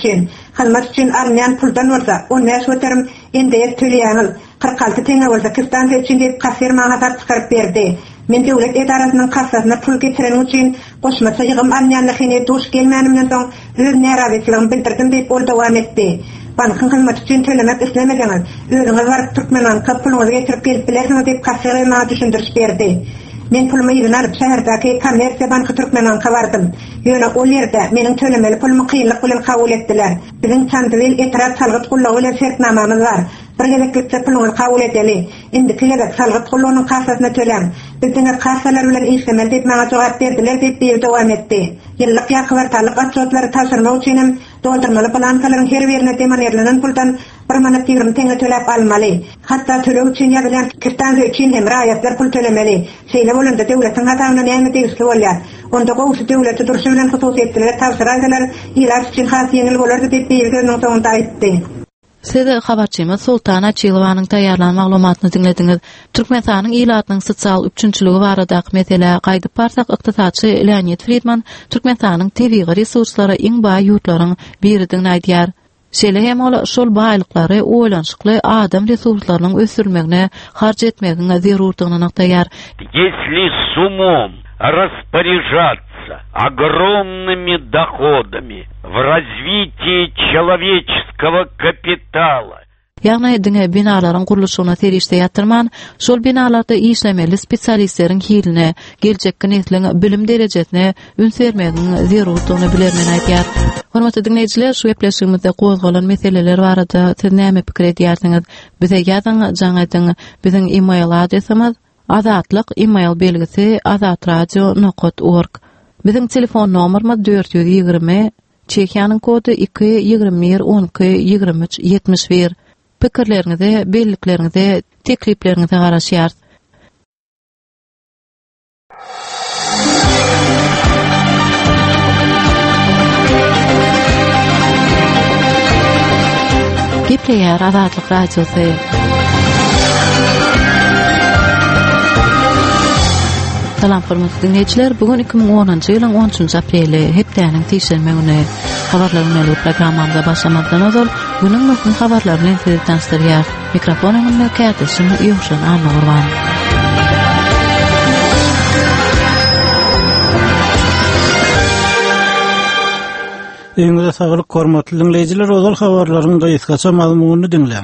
üçin alýan puldan bolsa, onu näçe öterim ende töleýäňil 46 teňe bolsa kistansiýa üçin diýip kasir maňa çykaryp berdi. Men döwlet edarasynyň kassasyna pul getiren üçin goşmaça ýygym alýanlygyny duş gelmänimden soň öz närazetligimi bildirdim diýip ol dowam etdi. Bankyň hyzmat üçin tölemek islemeýäňiz, özüňiz barıp Türkmenistana puluňyzy getirip gelip bilersiňiz diýip kasir maňa düşündirip berdi. Men pulumy ýygyny alyp şäherdäki kommersiýa banky Türkmenistana bardym. Ýöne ol ýerde meniň tölemeli pulumy kynlyk bilen kabul etdiler. Biziň Tanzywil eterat salgyt gullagy bilen şertnamamyz bar. Bir gereklikde puluny kabul edeli. Indi kilerek salgyt gullagynyň kassasyna tölem. Biziň kassalar bilen işlemeli diýip maňa jogap berdiler diýip dowam etdi. Ýyllyk ýa kwartallyk atçylatary taşyrmak üçin doldurmaly plankalaryň her birine demanýerlenen puldan 1 manat 20 teňe tölep almaly. Hatda töleg üçin ýa-bilen kistansiýa üçin hem raýatlar pul tölemeli. Şeýle bolanda döwletiň hatawyna näme tegişli bolýar? Onda gowşy döwleti duruşy bilen hususiyetleri tapşyraýdylar, ýylar üçin has ýeňil bolardy diýip belgilenen soňda aýtdy. Siz habarçymyz Sultan Açylowanyň taýýarlan maglumatyny dinlediňiz. Türkmenistanyň ilatynyň sosial üçünçiligi baradaky mesele gaýdyp barsak, ykdysaçy Leonid Friedman Türkmenistanyň tebii resurslary iň baý ýurtlaryň biridigini aýdýar. Şeýle hem ol şol baýlyklary oýlanşykly adam resurslarynyň ösürmegine harç etmegiň zerurdygyny naktaýar. Если с умом распоряжаться огромными доходами в развитии человеческого капитала. Ýagny diňe binalaryň gurulşyna serişde ýatyrman, şol binalarda işlemeli spesialistleriň hiline, geljekki nesliň bilim derejesine ünsermegiň zerurdygyny bilermen aýdýar. Hormatly dinleýijiler, şu epleşigimizde gozgalan meseleler barada siz näme pikir edýärsiňiz? Bize ýazyň, jaňaýdyň, biziň e-mail adresimiz azatlyk email belgisi azatradio.org. Bizim telefon nomerimiz 420 Çekiyanın kodu 221 12 23 71. Pikirlerinizi, belliklerinizi, tekliflerinizi garaşýar. Gepleýär Azatlyk radiosy. Salam hormatly dinleyijiler, bugün 2010-njy ýylyň 13-nji apreli, hepdeniň teşenme güni habarlaryny programmamda başlamakdan öňe günüň möhüm habarlaryny size tanıştyrýar. Mikrofonyny käteşim ýoşan Anurwan. Eňde saglyk hormatly dinleyijiler, ozal habarlaryň gaýtgaça mazmunyny dinleň.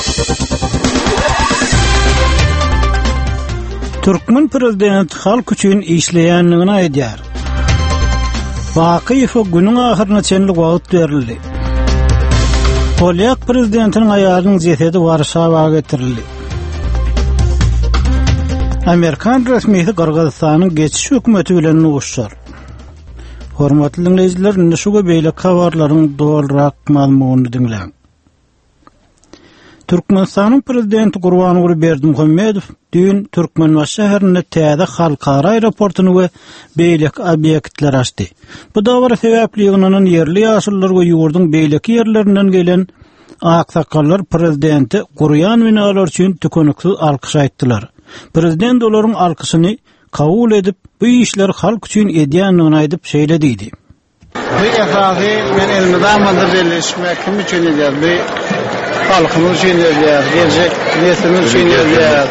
Türkmen prezident halk üçin işleýänligini aýdýar. Bakiýew günüň ahyryna çenli wagt berildi. Polyak prezidentiniň aýalynyň jesedi Warşawaga getirildi. Amerikan resmiýeti Kırgızstanyň geçiş hökümeti bilen nuguşýar. Hormatly dinleyijiler, şuga beýle habarlaryň dolarak mazmunyny dinleň. Türkmenistanyň prezidenti Gurbanuly Berdimuhammedow dün Türkmenbaş şäherinde täze halkara aeroportuny we beýlek obýektler açdy. Bu dowra sebäpliginiň yerli ýaşullar we ýurdun beýleki ýerlerinden gelen aksakallar prezidenti Guryan binalar üçin tükönüksiz alkyş aýtdylar. Prezident olaryň alkyşyny kabul edip bu işler halk üçin edýänligini aýdyp şeýlediydi. Bu esasy men elmydam birleşmek üçin edýär. Halkymyz üçin edýär, gelecek neslimiz üçin edýär.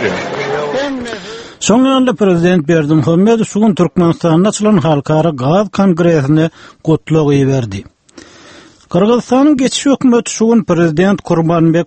Soňra prezident Berdimuhammedow şugun Türkmenistanda açylan halkara gaz kongresine gotlagy berdi. Kırgızstanyň geçiş hökümeti şugun prezident Gurbanbek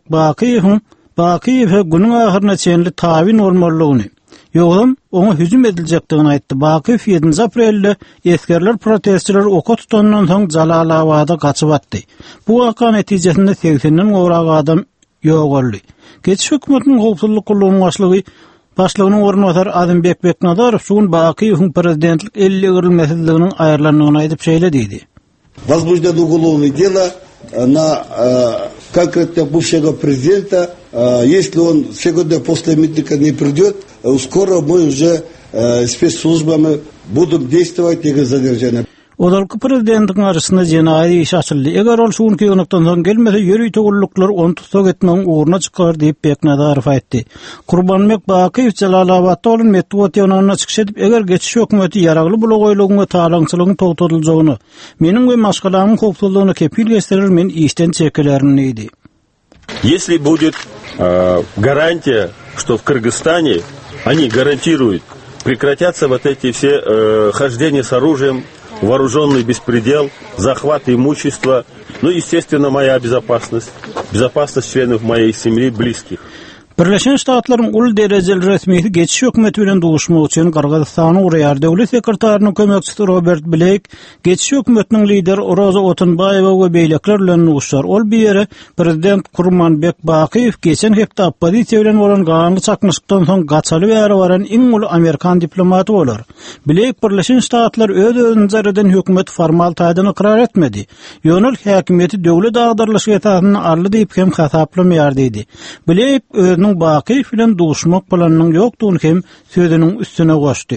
Bakiýew günüň ahyryna çenli tabin bolmalygyny, ýogam oňa hüjüm ediljekdigini aýtdy. Bakiýew 7 aprelde eskerler protestçiler oka tutandan soň Jalalabada gaçyp atdy. Bu waka netijesinde 80-den gowrak adam ýok boldy. Geçiş hökümetiniň gowpsuzlyk gullugy başlygynyň ornwatary Azymbek Beknadarow şugun Bakiýewiň prezidentlik 50 girilmesizliginiň aýarlanýanyny aýdyp şeýlediydi. Возбуждено уголовное дело на конкретно бывшего президента. Если он сегодня после митинга не придет, скоро мы уже спецслужбами будем действовать и задержать. Odalky prezidentiň arasynda jenaý iş açyldy. Eger ol şuň keňlikden soň gelmese, ýöri togulluklar onu tutsak etmeň uğruna çykar diýip Beknadarow aýtdy. Gurbanbek Bakiýew Jalalabadda bolan metro ýonunyna çykyş edip, eger geçiş hökümeti ýaragly bulagoýlugyny we talaňçylygyny togtatyljagyny, meniň we maşgalamyň howpsuzlygyny kepil geçirir, men işten çekilerini diýdi. Если будет гарантия, что в Кыргызстане они гарантируют, прекратятся вот эти все хождения с оружием, вооруженный беспредел, захват имущества, ну, естественно, моя безопасность, безопасность членов моей семьи, близких. Birleşen Ştatlaryň ul derejeli resmiýeti geçiş hökümeti bilen duguşmak üçin Kırgızstanyň Urýar döwlet sekretärining kömekçisi Robert Blake, geçiş hökümetiniň lideri Roza Otunbayewa we beýlekler bilen duguşýar. Ol bir ýere prezident Gurbanbek Bakiýew geçen hepde opozisiýa bilen bolan gaňly çakmyşykdan soň gaçaly bäri baran iň ulu Amerikan diplomaty bolar. Blake Birleşen Ştatlar öz-özüni zareden hökümet formal taýdan ikrar etmedi. Ýönül häkimiýeti döwlet agdarlyşy etatyny arly diýip hem hasaplamaýar diýdi. Blake Bakiýew bilen duguşmak plananyň ýokdugyny hem sözüniň üstüne goşdy.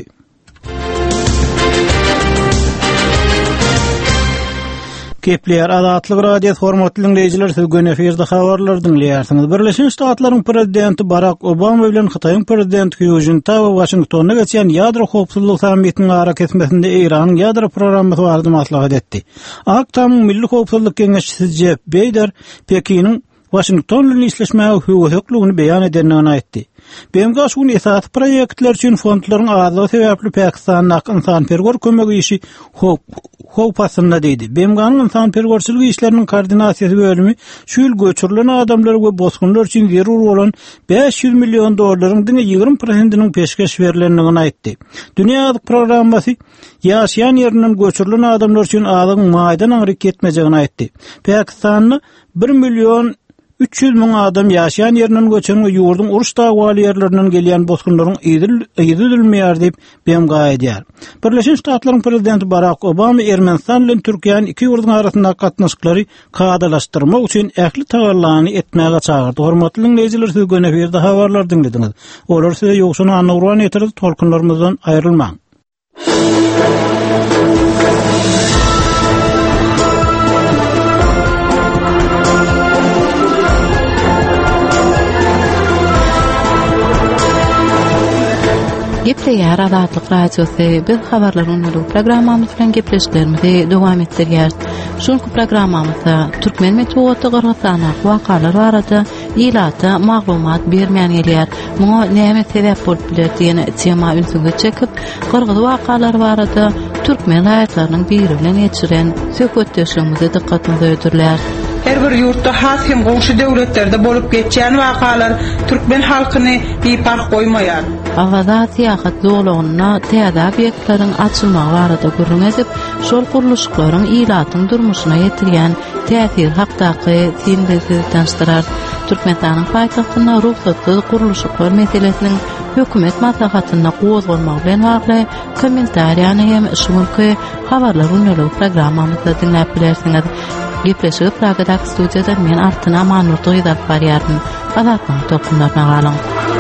Kepler Azatlyk radio hormatly dinleyijiler, siz gün eferde habarlar dinleýärsiňiz. Birleşen Ştatlaryň prezidenti Barack Obama bilen Hytaýyň prezidenti Xi Jinping Washingtonda geçen ýadro howpsuzlyk sammitiniň ara kesmesinde Iranyň ýadro programmasy barada maslahat etdi. Aktamyň milli howpsuzlyk geňeşçisi Jeff Beyder Pekiniň Washington bilen işleşmäge höwürlüğini beýan edenini aýtdy. BMG şuň esas proýektler üçin fondlaryň azlygy sebäpli Pakistanyň insanperwer kömegi işi howpasyna diýdi. BMG-nyň insanperwerçilik işleriniň koordinasiýasy bölümi şu ýyl göçürilen adamlar we bosgunlar üçin zerur bolan $500 milyon diňe 20%-iniň peşkeş berilendigini aýtdy. Dünýälik programmasy ýaşaýan ýerinden göçürilen adamlar üçin azyň maýdan aňryk etmejegini aýtdy. Pakistanyň 1 300 000 adam yaşayan yerinin göçen we ýurdun uruş dagwaly yerlerinden gelýän bosgunlaryň ýyzydylmaýar diýip beýan gaýdýar. Birleşen Ştatlaryň prezidenti Barack Obama Ermenistan bilen Türkiýanyň iki ýurdun arasynda gatnaşyklary kadalaşdyrmak üçin ähli tagarlany etmäge çagyrdy. Hormatly dinleýijiler, siz göne berdi habarlar dinlediňiz. Olar size ýoksuny anawran etirdi, tolkunlarymyzdan aýrylmaň. Gepleýär Azatlyk radiosy bir habarlaryň uly programmamyz bilen gepleşiklerimizi dowam etdirýär. Şonku programmamyzda türkmen metody Kyrgyzstana wakalar barada ýylata maglumat bermän gelýär. Muňa näme sebäp bolup biler diýen tema ünsüňe çekip, Kyrgyz wakalar barada türkmen aýatlarynyň biri bilen geçiren söhbetdeşigimizi dikkatinize öýdürler. Her bir yurtda has hem goňşy döwletlerde bolup geçýän wakalar türkmen halkyny bipark goýmaýar. Awada tiýahat zoglugyna täze obýektlaryň açylmagy barada gurrun edip, şol guruluşlaryň ýylatyň durmuşyna ýetirýän täsir hakdaky filmleri tanıştyrar. Türkmenistanyň paýtagtyna ruhsatsyz guruluşlar meselesiniň hökümet maslahatyna gozulmagy bilen bagly kommentariýany hem şunky habarlar uňaly programmamyzda dinläp bilersiňiz. Gepleşip Pragadak studiýada men Artyna Manurdy ýazap barýarmyn. Azatlyň topunlaryna galyň.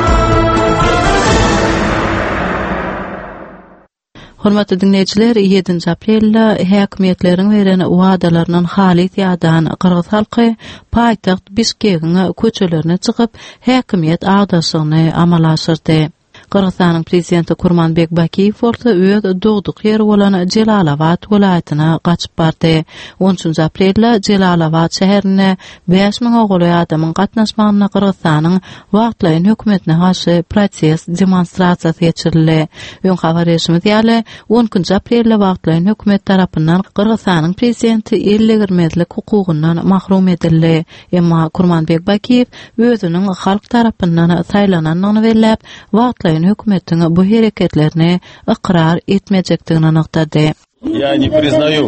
Hormatly dinleyijiler, 7 aprelde häkimetleriň beren wagdalarynyň haly ýadan Kyrgyz halky paýtagt Bişkegiň köçelerine çykyp häkimet agdaşygyny amala aşyrdy. Kyrgyzstanyň prezidenti Kurmanbek Bakiýew bolsa öz dogduk ýeri bolan Jelalabad welaýatyna gaçyp bardy. 13 aprelde Jelalabad şäherine 5000 oguly adamyň gatnaşmagyna Kyrgyzstanyň wagtlaýan hökümetine garşy protest demonstrasiýasy geçirildi. Ýön habar resmi diýeli 10 aprelde wagtlaýan hökümet tarapyndan Kyrgyzstanyň prezidenti elle girmezlik hukugyndan mahrum edildi. Emma Kurmanbek Bakiýew özüniň halk tarapyndan saýlananyny belläp, wagtlaýan hökümetiň bu hereketlerini ıqrar etmejekdigini anyklady. Я не признаю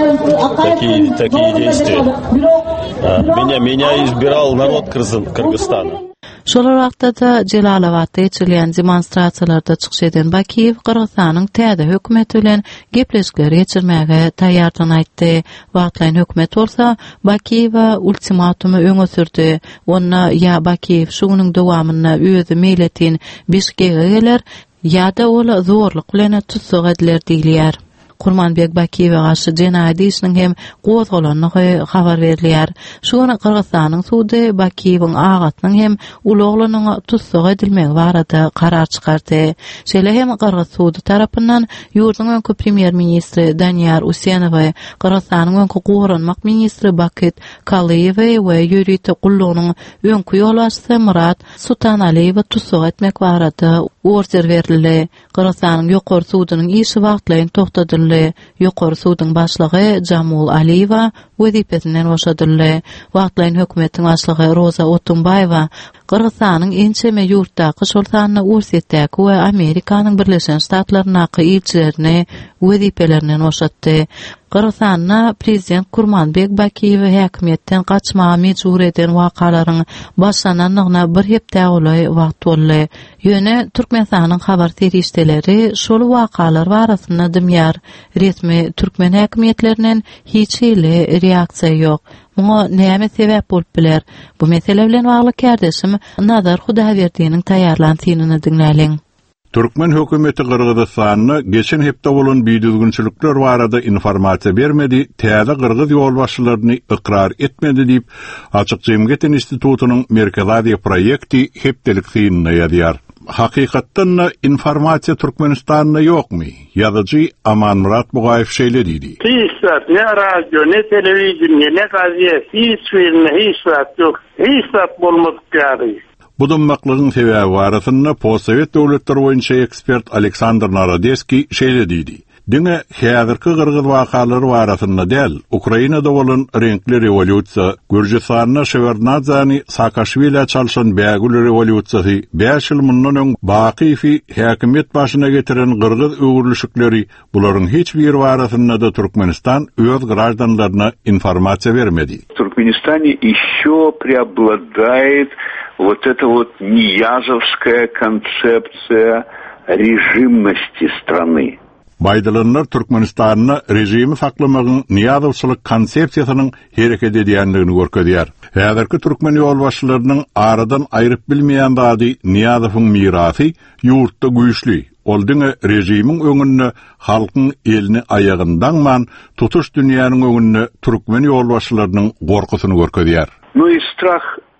такие действия. Меня избирал народ Кыргызстана. Şol wagtda da Jelalabadda geçirilýän demonstrasiýalarda çykyş eden Bakiýew Kyrgyzstanyň täze hökümeti bilen gepleşikler geçirmäge taýýardygyny aýtdy. Wagtlaýan hökümet bolsa Bakiýewa ultimatumy öňe sürdi. Onda ýa Bakiýew şunyň dowamyna özü meýletin Bişkege geler, ýa-da ol zorluk bilen tutsak ediler diýilýär. Kurmanbek Bakiýewe garşy jenaýat işiniň hem gozulanyny habar berilýär. Şonu Kyrgyzstanyň sudy Bakiýewiň agatynyň hem uluglynyň tutsak edilmegi barada karar çykardy. Şeýle hem Kyrgyz sudy tarapyndan ýurdun öňkü premier ministri Danyar Usenowy, Kyrgyzstanyň öňkü gowranmak ministri Bakyt Kalaýew we ýürüýte gullugynyň öňkü ýolbaşçysy Murat Sultanaliýew tutsak etmek barada order berildi. Kyrgyzstanyň ýokary sudynyň işi wagtlaýan toktatyldy. Ýokary sudyň başlygy Jamul Aliýewa wezipesinden boşadyldy. Wagtlaýan hökümetiň başlygy Roza Otunbaýewa Kyrgyzstanyň ençeme ýurtdaky şol sanyny ursetdäki we Amerikanyň Birleşen Ştatlarynaky ilçilerini wezipelerinden boşatdy. Kyrgyzstanyň prezident Kurmanbek Bakiýew häkimetden gaçmagy mejbur eden wakalaryň başlananyna bir hepde ulay wagt boldy. Ýöne Türkmenistanyň habar terişdeleri şol wakalar barasynda dymýar. Resmi türkmen häkimetlerinden hiç ile reaksiýa ýok. Muňa näme sebäp bolup biler? Bu mesele bilen bagly kärdeşim Nazar Hudaýberdiýiniň taýýarlanýanyny dinläliň. Türkmen hökümeti Kırgızstan'a geçen hepde bolan biýdüzgünçilikler barada informasiýa bermedi, täze Kırgız ýolbaşçylaryny ıqrar etmedi diýip Açyk Jemgyýet Institutunyň Merkezadi proýekti hepdelik synyna ýazýar. Hakykatdan informasiýa Türkmenistanda ýokmy? Ýazyjy Aman Murat Bugaýew şeýle diýdi. Hiç ne radyo, ne televizyon, ne gaziye, hiç film, hiç yok. Hiç bolmadyk ýary. Bu dymmaklygyň sebäbi barasynda postsovet döwletleri boýunça ekspert Aleksandr Narodeski şeýle diýdi. Diňe häzirki gyrgyz wakalary barasynda däl, Ukrainada bolan renkli revolýusiýa, Gürjistanyna Şevardnadzany Saakashvili çalşan bägül revolýusiýasy 5 ýyl mundan öň Bakiýewi häkimiýet başyna getiren gyrgyz öwürlüşikleri bularyň hiç bir barasynda da Türkmenistan öz građanlaryna informasiýa bermedi. В Туркменистане еще преобладает вот эта вот ниязовская концепция rejimности страны. Baydalanlar Türkmenistan'na rejimi saklamagyň niyazowçylyk konsepsiýasynyň hereket edýändigini görkezýär. Häzirki Türkmen ýolbaşçylarynyň aradan aýryp bilmeýän zady Niyazowyň mirasy ýurtda güýçli. Ol diňe rejimiň öňünde halkyň elini aýagyndan man tutuş dünýäniň öňünde Türkmen ýolbaşçylarynyň gorkusyny görkezýär. Ну и страх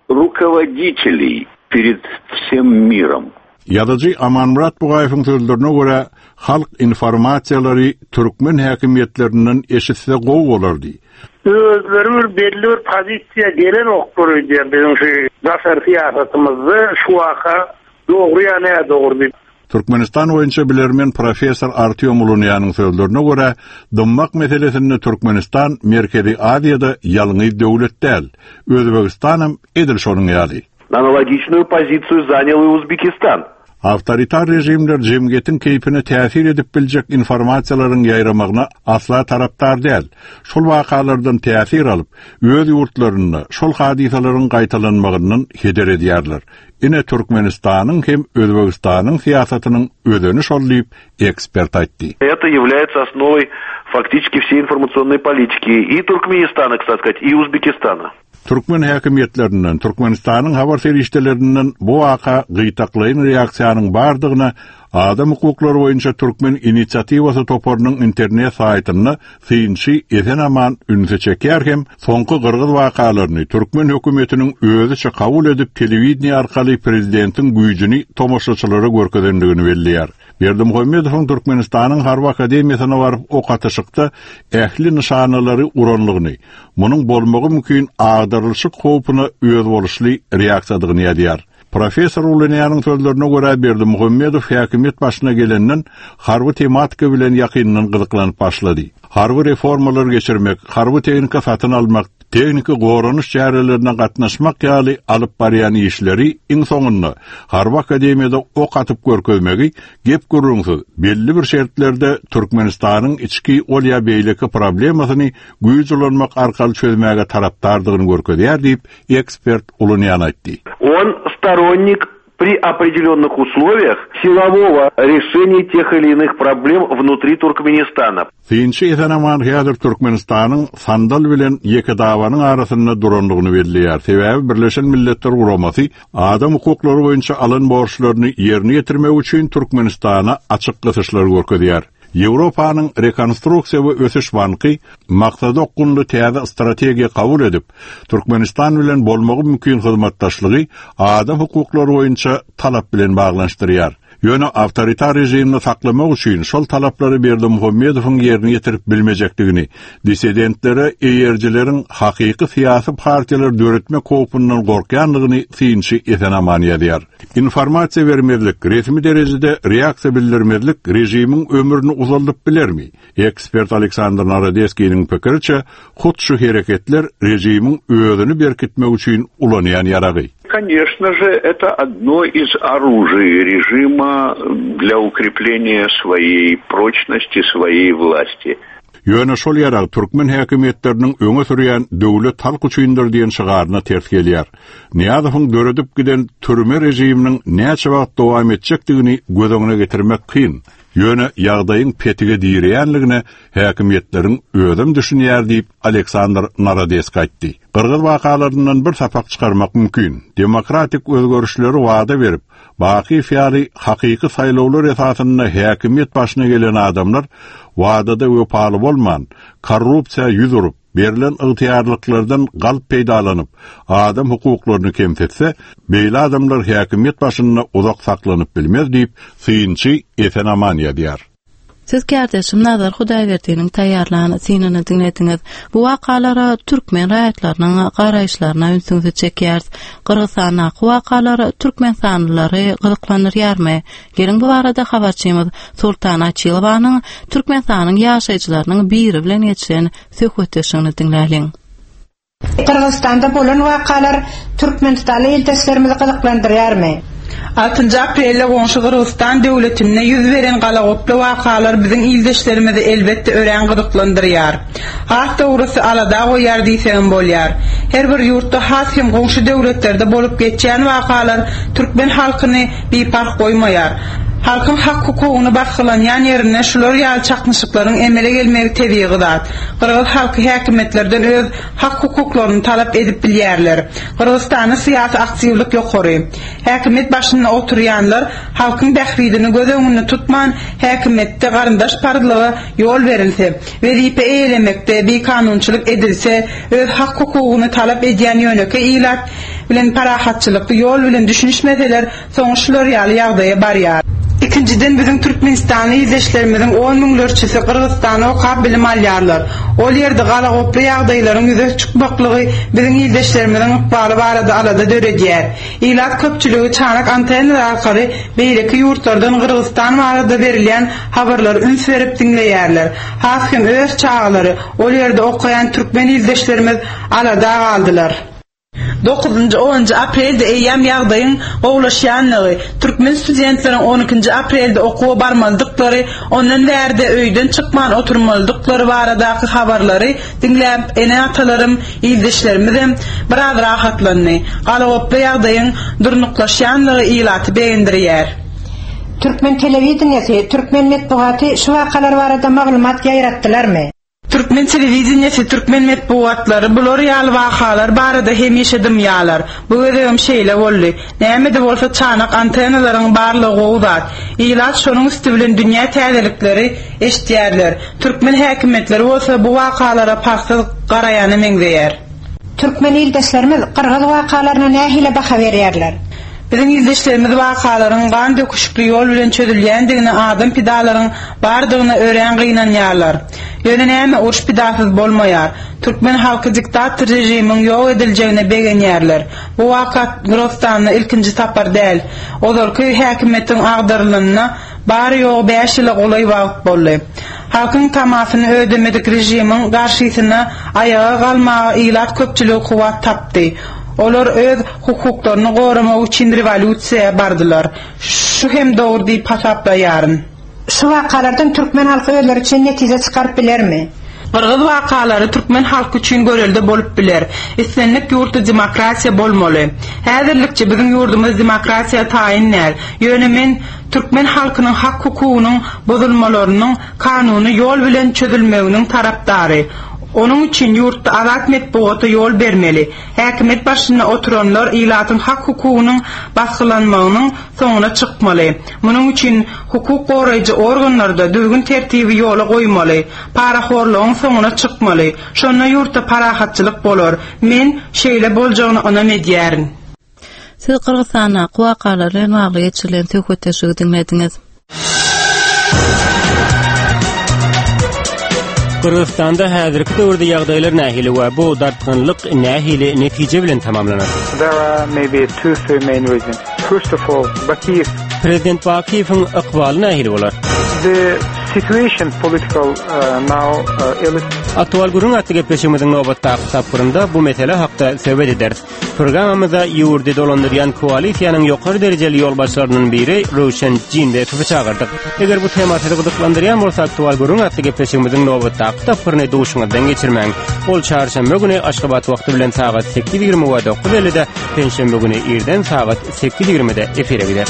руководителей перед всем миром. Ýazyjy Amanmurat Bugaýewiň sözlerine görä, halk informasiýalary Türkmen häkimiýetlerinden eşitse gowy bolardy. Özleri bir belli bir pozisiýa gelen okdury diýen bizim şu dasar siýasatymyzdy şu waka dogry ýa-ni dogry. Türkmenistan boýunça bilermen professor Artyom Ulunýanyň sözlerine görä, dymmak meselesinde Türkmenistan Merkezi Aziýada ýalňy döwlet däl. Özbegistanam edil şonuň ýaly. Аналогичную позицию занял и Узбекистан. Авторитар rejimler jemgyýetiň keypine täsir edip biljek informasiýalaryň ýaýramagyna asla taraptar däl. Şol wakalardan täsir alyp, öz ýurtlaryna şol hadisalaryň gaýtalanmagyndan heder edýärler. Ine Türkmenistanyň hem Özbegistanyň siýasatynyň ödeni şollayıp ekspert aýtdy. Это является основой фактически всей информационной политики и Туркменистана, кстати сказать, и Узбекистана. Türkmen häkimiýetlerinden, Türkmenistanyň habar serişdelerinden bu waka gytaklaýan reaksiýanyň bardygyna Adam hukuklary boýunça Türkmen inisiatiwasy toparynyň internet saýtyna synçy esenaman ünse çeker hem soňky gyrgyz wakalaryny Türkmen hökümetiniň özüçe kabul edip telewiziýa arkaly prezidentiň güýjüni tomoşaçylara görkezendigini belliýär. Berdimuhammedowyň Türkmenistanyň Harp Akademiýasyna baryp okatyşykda ähli nişanalary uranlygyny, munyň bolmagy mümkin agdarlyşyk howpuny öz boluşly reaksiýadygyny ýadyar. Professor Ulunýanyň sözlerine görä Berdimuhammedow häkimiýet başyna gelenden harby tematika bilen ýakyndan gyzyklanyp başlady. Harby reformalar geçirmek, harby tehnika satyn almak, tekniki goranyş çärelerine gatnaşmak ýaly alyp barýan işleri iň soňunda Harp Akademiýada ok atyp görkezmegi gep gürrüňsiz belli bir şertlerde Türkmenistanyň içki olýa beýleki problemasyny güýjülenmek arkaly çözmäge tarapdardygyny görkezýär diýip ekspert Ulunýan aýtdy. Он сторонник при определенных условиях силового решения тех или иных проблем внутри Туркменистана. Synçy esenaman häzir Türkmenistanyň sandal bilen ýeki dawanyň arasynda duranlygyny belliýär. Sebäbi Birleşen Milletler Guramasy adam hukuklary boýunça alan borçlaryny ýerine ýetirmek üçin Türkmenistana açyk gysyşlar görkezýär. Ýewropanyň Rekonstruksiýa we Ösüş banky maksady okunly täze strategiýa kabul edip, Türkmenistan bilen bolmagy mümkin hyzmatdaşlygy adam hukuklary boýunça talap bilen baglanşdyrýar. Ýöne awtoritar rejimni saklamak üçin şol talaplary Berdimuhammedowyň ýerine ýetirip bilmejekdigini, dissidentlere, eýerjileriň hakyky syýasy partiýalar döretmek howpundan gorkýanlygyny synçy esenaman ýadyar. Informasiýa bermezlik, resmi derejede reaksiýa bildirmezlik rejimiň ömrüni uzaldyp bilermi? Ekspert Aleksandr Narodeskiň pikiriçe, hut şu hereketler rejimiň özüni berkitmek üçin ulanýan ýaragy. Конечно же, это одно из оружий режима для укрепления своей прочности, своей власти. Ýöne şol ýarag Türkmen häkimiýetleriniň öňe sürýän döwlet halk üçindir diýen şygaryna ters gelýär. Niýazowyň döredip giden türme rejiminiň näçe wagt dowam etjekdigini göz öňüne getirmek kyn. Ýöne ýagdaýyň petige diýýänligine häkimiýetleriň özüm düşünýär diýip Aleksandr Narodeski aýtdy. Gyrgyz wakalaryndan bir sapak çykarmak mümkin. Demokratik özgörüşleri wada berip, baky fiýaly hakyky saýlawlar esasynda häkimiýet başyna gelen adamlar wadada wepaly bolman, korrupsiýa ýüz urup, berilen ygtyýarlyklardan galp peýdalanyp, adam hukuklaryny kemsetse, beýle adamlar häkimiýet başyna uzak saklanyp bilmez diýip synçy esenaman ýadyar. Siz kardeşim Nazar Hudaýberdiň taýýarlanan synanyny dinlediňiz. Bu wakalara türkmen raýatlarynyň garaýşlaryna ünsüňizi çekýäris. Kyrgyzstanyň wakalary türkmen sanlary gyzyklandyrýarmy? Gelin bu barada habarçymyz Sultan Açylowanyň türkmenstanyň ýaşaýjylarynyň biri bilen geçen söhbetleşigini dinläliň. Kırgızstanda bolan wakalar Türkmenistanly ýeldeşlerimizi gyzyklandyrýarmy? 6 aprelde goňşy Kyrgyzstan döwletine ýüz beren galagoply wakalar biziň ýeldeşlerimizi elbetde ören gyzyklandyrýar. Has döwresi alada goýar diýsem bolýar. Her bir ýurtda has hem goňşy döwletlerde bolup geçen wakalar türkmen halkyny bepark goýmaýar. Halkın hak hukugyny basgylanýan ýerine şular ýaly çakmyşlyklaryň emele gelmegi tebii zat. Kyrgyz halky häkimetlerden öz hak hukuklaryny talap edip bilýärler. Kyrgyzstanyň syýasy aktiwlik ýokary. Häkimet başynda oturýanlar halkyň bähridini göz öňünde tutman häkimetde garyndaş parlygy ýol berilse, wezipe eýlemekde bir kanunçylyk edilse, öz hak hukugyny talap edýän ýöneke ilat bilen parahatçylykly ýol bilen düşünişmeseler, soňuşlar ýaly ýagdaýa barýar. İkinciden bizim Türkmenistanlı ýeldeşlerimizin 10 miňlerçisi Kyrgyzstana okap bilim alýarlar. Ol ýerde galagoply ýagdaýlaryň ýüze çykmaklygy bizim ýeldeşlerimizin ykbaly barada alada döredýär. Ilat köpçüligi çanak antennalar arkaly beýleki ýurtlardan Kyrgyzstan barada berilýän habarlary üns berip dinleýärler. Hasym öz çağlary ol ýerde okayan türkmen ýeldeşlerimiz alada galdylar. 9-10 aprelde eýýam ýagdaýyň gowlaşýanlygy, türkmen studentleriň 12 aprelde okuwa barmaldyklary, ondan bärde öýden çykman oturmaldyklary baradaky habarlary dinläp ene atalarym, ýeldeşlerimizem biraz rahatlandy. Galagoply ýagdaýyň durnuklaşýanlygy ilaty beýendirýär. Türkmen telewizionyasy, türkmen medeniýeti şu wakalar barada maglumat ýaýratdylarmy? Türkmen telewizionyasy, türkmen medeniýetlary bular ýaly wakalar barada hemişe dymýarlar. Bu gözüm şeýle boldy. Näme-de bolsa çanak antennalaryň barlygy uzat. Ilat şonuň üstü bilen dünýä täzelikleri eşitýärler. Türkmen häkimetleri bolsa bu wakalara paksy garaýany meňzeýär. Türkmen ýeldeşlerimiz Kyrgyz wakalaryna nähile baha berýärler? Bizim ýeldeşlerimiz wakalaryň gan döküşikli ýol bilen çözülýändigini, adam pidalaryň bardygyny ören gynanýarlar. Ýöne näme uruş pidasyz bolmaýar. Türkmen halky diktator rejimiň ýok ediljegine begenýärler. Bu wakat Kyrgyzstanyň ilkinji tapar däl. Ozalky häkimetiň agdarylynyna bary ýok 5 ýyl golay wagt boldy. Halkyň tamasyny ödemedik rejimiň garşysyna ayaga galmagy ilat köpçüligi kuwat tapdy. Olar öz hukuklaryny goramak üçin revolýusiýa bardylar. Şu hem dogry diýip pasaplaýaryn. Şu wakalardan türkmen halky özleri üçin netije çykaryp bilermi? Kyrgyz wakalary türkmen halky üçin görelde bolup biler. Islenlik ýurtda demokrasiýa bolmaly. Häzirlikçe bizim ýurdumyz demokrasiýa taýinler. Ýöne men türkmen halkynyň hak hukugynyň bozulmalarynyň kanuny ýol bilen çözülmeginiň tarapdary. Onun için yurtda azat medeniýeti ýol bermeli. Häkimet başynda oturanlar ilatyň hak hukugynyň basgylanmagynyň soňuna çykmaly. Munyň için hukuk goraýjy organlarda düzgün tertibi ýola goýmaly. Paraxorlygyň soňuna çykmaly. Şonda yurtda parahatçylyk bolar. Men şeýle boljagyny onam edýärin. Siz Kyrgyzstana wakalary bagly geçirilen söhbetleşigi dinlediňiz. Kırgızstanda häzirki döwürde ýagdaýlar nähili we bu dartgynlyk nähili netije bilen tamamlanat. There are maybe 2-3 main reasons. First of all, Bakiyev. Prezident Bakiýewiň ykbaly nähili bolar? The situation political now Atwal gurun atly gepleşigimiziň nobatda tapyrynda bu mesele hakda söhbet ederiz. Programamyzda ýurtda dolandyrýan koalisiýanyň ýokary derejeli ýolbaşçylarynyň biri Röşen Jinbekowy çağırdyk. Eger bu tematy gyzyklandyrýan bolsa Atwal gurun atly gepleşigimiziň nobatda tapyryny duşuňyzdan geçirmäň. Ol çarşamba güni Aşgabat wagty bilen saat 8:20 we 9:50-de, penşembe güni irden saat 8:20-de efire gider.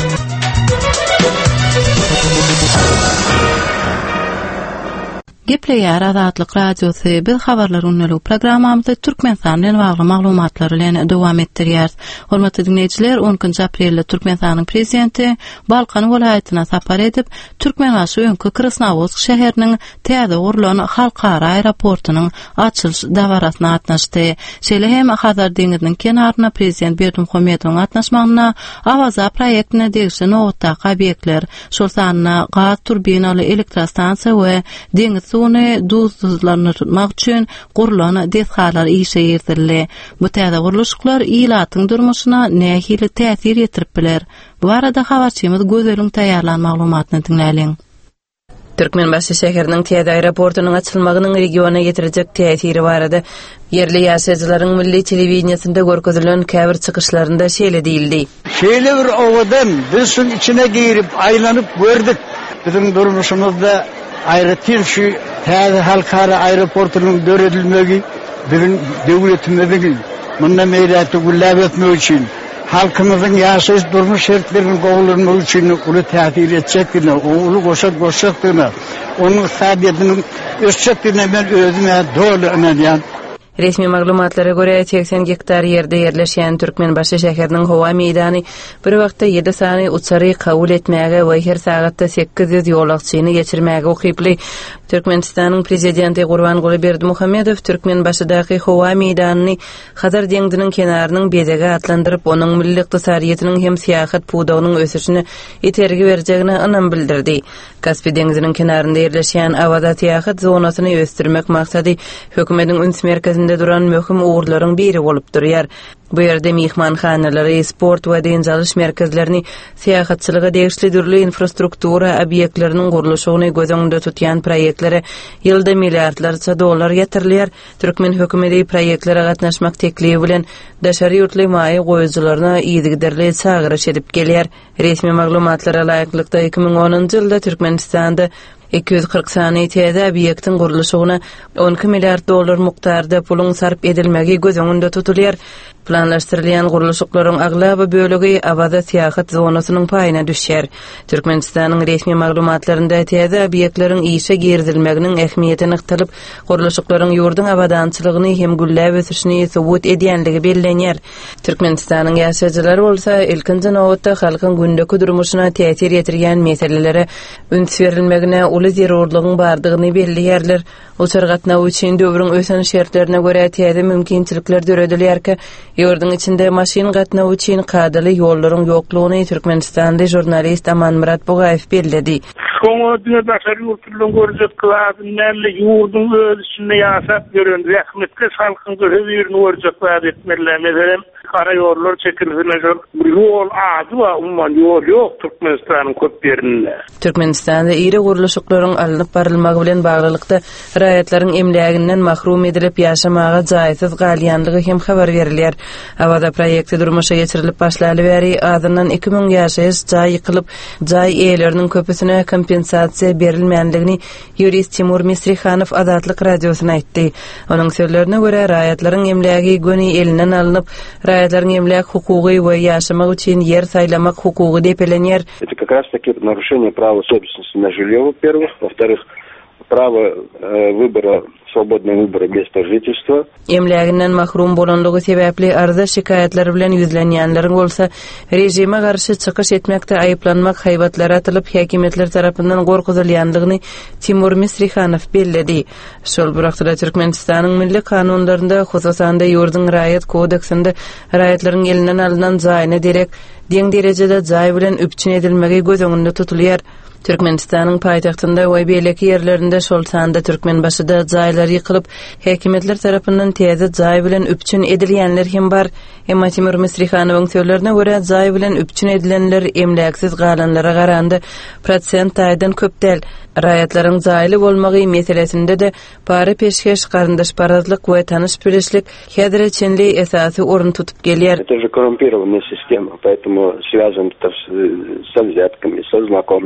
Gepleýär Azatlyk Radiosy biz habarlar unnaluu programmamyzda Türkmenistanyň bagly maglumatlary bilen dowam etdirýär. Hormatly dinleýijiler, 10 aprelde Türkmenistanyň prezidenti Balkan welaýatyna sapar edip, Türkmenbaşy öňkü Krasnoyarsk şäheriniň täze gurulan halkara aeroportunyň açylyş dawarasyna atnaşdy. Şeýle hem Hazar deňiziniň kenaryna prezident Berdimuhammedowyň atnaşmagyna awaza proýektine degişli nowatdaky obýektler, şol sanyna gaz turbinaly elektrostansiýa we deňiz suwuny duzsuzlanmak üçin gurulan deshalar işe ýetirildi. Bu täze guruluşlar ilatyň durmuşyna nähili täsir ýetirip biler. Bu arada habarçymyz Gözeliň taýýarlan maglumatyny dinläliň. Türkmenbaşy şäheriniň täze aeroportunyň açylmagynyň regiona ýetirjek täsiri barada yerli ýaşaýjylaryň milli telewizionda görkezilen käbir çykyşlarynda şeýle diýildi. Şeýle bir owadan biz şunun içine girip aýlanyp gördük. Bizim durmuşymyzda aýratyn şu täze halkara aeroportunyň döredilmegi bizim döwletimizin munda meýleti güllap etmek üçin halkymyzyň ýaşaýyş durmuş şertlerini gowulmak üçin uly täsir etjekdigine, uly goşakdygyna, onuň sadydynyň ösjekdigine men özüme dolu öňedýän. Resmi maglumatlara göre 80 hektar yerde yerleşen Türkmenbaşy şäheriniň howa meýdany bir wagtda 7 sany uçary kabul etmäge we her sagatda 800 ýolagçyny geçirmäge ukyply. Türkmenistanyň prezidenti Gurbanguly Berdimuhammedow Türkmenbaşydaky howa meýdanyny Hazar deňiziniň kenarynyň bezege atlandyryp, onuň milli ykdysadyýatynyň hem syýasat puwdawynyň ösüşini itergi berjegine ynam bildirdi. Kaspy deňiziniň kenarynda yerleşen awada syýasat zonasyny ösdürmek maksady hökümetiň üns merkezinde duran möhüm uğurlaryň biri bolup durýar. Bu ýerde mehmanhanalary, sport we deniz merkezlerini, syýasatçylyga degişli dürli infrastruktura obýektleriniň gurulşyny göz öňünde tutýan proýektlere ýylda milliardlarça dollar ýetirilýär. Türkmen hökümeti proýektlere gatnaşmak teklibi bilen daşary ýurtly maýy goýucularyna ýygyderli çagyryş edip gelýär. Resmi maglumatlara laýyklykda 2010-njy ýylda Türkmenistanda 240 sany täze obýektiň gurulşyna 12 milliard dollar mukdarda pulun sarp edilmegi göz öňünde tutulýar. Planlaşdyrylýan gurulşyklaryň aglaby bölegi awada syýasat zonasynyň paýyna düşýär. Türkmenistanyň resmi maglumatlarynda täze obýektleriň işe girdilmeginiň ähmiýetini ykdyryp, gurulşyklaryň ýurdun awadançylygyny hem güllap ösüşini subut edýänligi bellenýär. Türkmenistanyň ýaşaýjylary bolsa ilkinji nowatda halkyň gündäki durmuşyna täsir ýetirýän meselelere üns berilmegine uly zerurlygyň bardygyny belliýärler. Uçar gatnaw üçin döwrüň ösen şertlerine göre täze mümkinçilikler döredilýärki, ýurdun içinde maşyn gatnaw üçin kadaly ýollaryň ýoklugyny Türkmenistanda jurnalist Aman Murat Bugaýew belledi. Şoňa daşary ýurtlaryň görjek kılabyn näle ýurdun özüne ýasap gören rahmetli halkyň gözüni görjek etmeler meselem kara ýollar çekilýär. Bu ýol azy we umman ýol ýok Türkmenistanyň köp ýerinde. Türkmenistanda iri gurulşyklaryň alınıp barylmagy bilen baglykda raýatlaryň emläginden mahrum edilip ýaşamaga jaýsyz galýanlygy hem habar berilýär. Awada proýekti durmuşa geçirilip başlaly bäri adından 2000 ýaşaýyş jaý ýykylyp, jaý eýleriniň köpüsine kompensasiýa berilmänligini jurist Timur Misrihanow Azatlyk Radiosyna aýtdy. Onuň sözlerine görä raýatlaryň emlägi göni elinden alınıp, raýatlaryň emläk hukugy we ýaşamak üçin ýer saýlamak hukugy depelenýär. Это как раз таки нарушение права собственности на жилье, во-первых. Во-вторых, право выбора, свободного выбора места жительства. Emläginden mahrum bolanlygy sebäpli arza şikaýetleri bilen ýüzlenýänleriň bolsa, rejime garşy çykyş etmekde aýyplanmak haýbatlara atylyp häkimetler tarapyndan gorkuzylýanlygyny Timur Misrihanow belledi. Şol burakda Türkmenistanyň milli kanunlarynda, hususanda ýurdun raýat kodeksinde raýatlaryň elinden alynan jaýyna derek deň derejede jaý bilen üpçün edilmegi göz öňünde tutulýar. Türkmenistanyň paýtagtynda we beýleki ýerlerinde şol sanda Türkmenbaşyda jaýlar ýykylyp, häkimetler tarapyndan täze jaý bilen üpçün edilýänler hem bar. Emma Timur Misrihanowyň sözlerine görä jaý bilen üpçün edilenler emläksiz galanlara garandy prosent taýdan köp däl. Raýatlaryň jaýly bolmagy meselesinde de pary peşkeş garyndaş parazlyk we tanyş bileşlik häzir içinli esasy orun tutup gelýär. Это же коррумпированная система, поэтому связан с взятками, со знакомством, с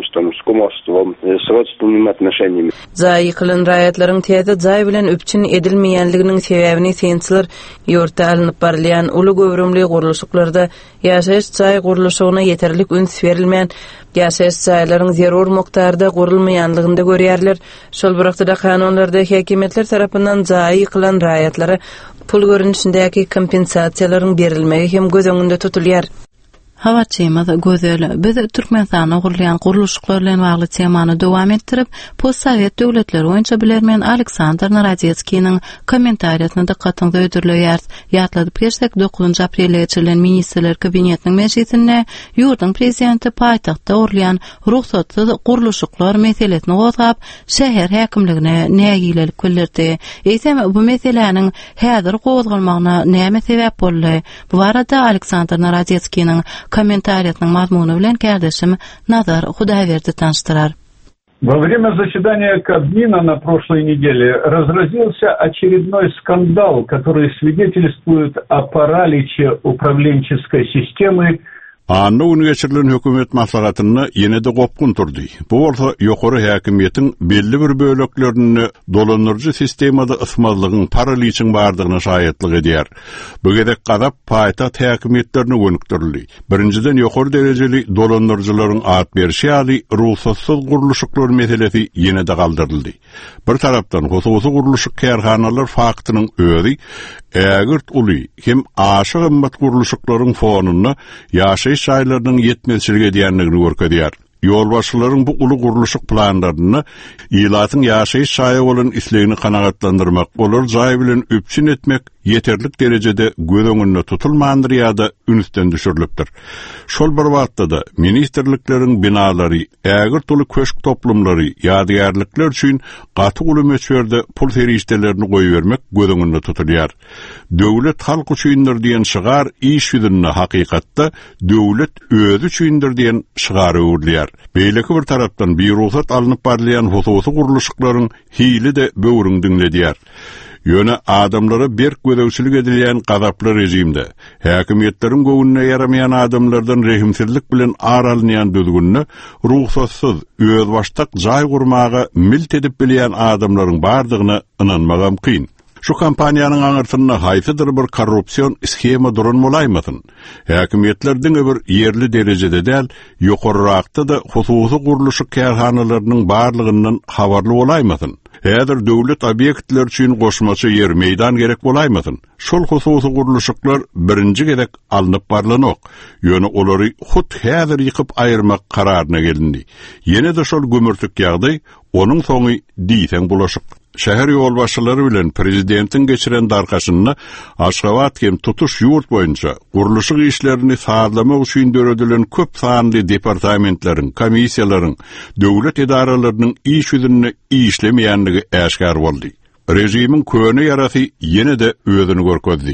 кумовством, с родственными отношениями. Zayi kılan rayatların teyze zay bilen öpçün edilmeyenliginin sebebini sensler yurtta alınıp barlayan ulu gövrümlü guruluşuklarda yaşayış zay guruluşuğuna yeterlik üns verilmeyen yaşayış zayların zerur moktarda gurulmayanlığında görýärler. Şol bıraktıda kanunlarda hekimiyetler tarafından zayi kılan rayatlara pul görünüşündeki kompensasiyaların berilmegi hem göz öňünde tutulýar. Hawaçymyz gözeli. Biz Türkmenistana gurulýan guruluşyklar bilen bagly temany dowam etdirip, post-sowet döwletleri boýunça bilermen Aleksandr Narodetskiň kommentariýasyna dikkatiňizi öýdürýär. Ýatladyp geçsek 9 aprelde geçirilen ministrler kabinetiniň meclisinde ýurdun prezidenti paýtagtda urulýan ruhsatsyz guruluşyklar meselesini gozgap, şäher häkimligine nägilelik bildirdi. Eýsem bu meseleniň häzir gozgalmagyna näme sebäp boldy? Bu arada Aleksandr Narodetskiň комментариятның мазмуны белән кәрдәшем Назар Худаверди таныштырар. Во время заседания Кабмина на прошлой неделе разразился очередной скандал, который свидетельствует о параличе управленческой системы. Anna unu geçirilen hökümet maslahatyny ýene de gopkun turdy. Bu bolsa ýokary häkimiýetiň belli bir böleklerini dolanyrjy sistemada ysmazlygyň paraliçiň bardygyna şaýatlyk edýär. Bu gedek gadap paýtaht häkimiýetlerini gönükdirdi. Birinciden ýokary derejeli dolanyrjylaryň at berişi ýaly ruhsatsyz guruluşyklar meselesi ýene de galdyryldy. Bir tarapdan hususy guruluşyk kärhanalar faktynyň özi ägirt uly hem aşy gymmat guruluşyklaryň fonuny ýaşaýyş şaýlarynyň ýetmezçiligi diýenligini görkezýär. Ýolbaşçylaryň bu uly guruluşyk planlaryny ýylatyň ýaşaýyş şaýy bolan islegini kanagatlandyrmak, olar jaý bilen öpçün etmek yeterlik derejede göz öňünde tutulmandyr ýa-da ünsden düşürilipdir. Şol bir wagtda da ministrlikleriň binalary, ägir tuly köşk toplumlary, ýadygärlikler üçin gaty uly meçberde pul ferişdelerini goýbermek göz öňünde tutulýar. Döwlet halk üçindir diýen şygar iş ýüzünde hakykatda döwlet özü üçindir diýen şygar öwürlýär. Beýleki bir tarapdan bir ruhsat alınıp barlayan hususy guruluşyklaryň hili de böwrüň diňledýär. Ýöne adamlara berk gödäwçilik edilýän gadaply rejimde häkimiýetleriň göwünne ýaramayan adamlardan rehimsizlik bilen aralynýan düzgünni ruhsatsyz öz baştak jaý gurmaga milt edip bilýän adamlaryň bardygyna inanmagam kyn. Şu kampaniýanyň aňyrtyna haýsydyr bir korrupsiýon schema duranmalaýmasyn. Häkimiýetlerden bir ýerli derejede däl, ýokarrakda da hususy guruluşyk kärhanalarynyň barlygyndan habarly bolaýmasyn. Häzir döwlet obyektler üçin goşmaçy ýer meýdan gerek bolaýmasyn. Şol hususy guruluşyklar birinji gezek alınıp barlanok. Ýöne olary hut häzir ýykyp aýyrmak kararyna gelindi. Ýene de şol gömürtük ýagdaý onuň soňy diýsen bulaşyk. Şäher ýolbaşçylary bilen prezidentiň geçiren darkaşyny Aşgabat hem tutuş ýurt boýunça guruluşyk işlerini sağlamak üçin döredilen köp sanly departamentleriň, komissiýalaryň, döwlet edaralarynyň iş ýüzünde işlemeýänligi äşkar boldy. Rejimiň köne ýarasy ýene de özüni görkezdi.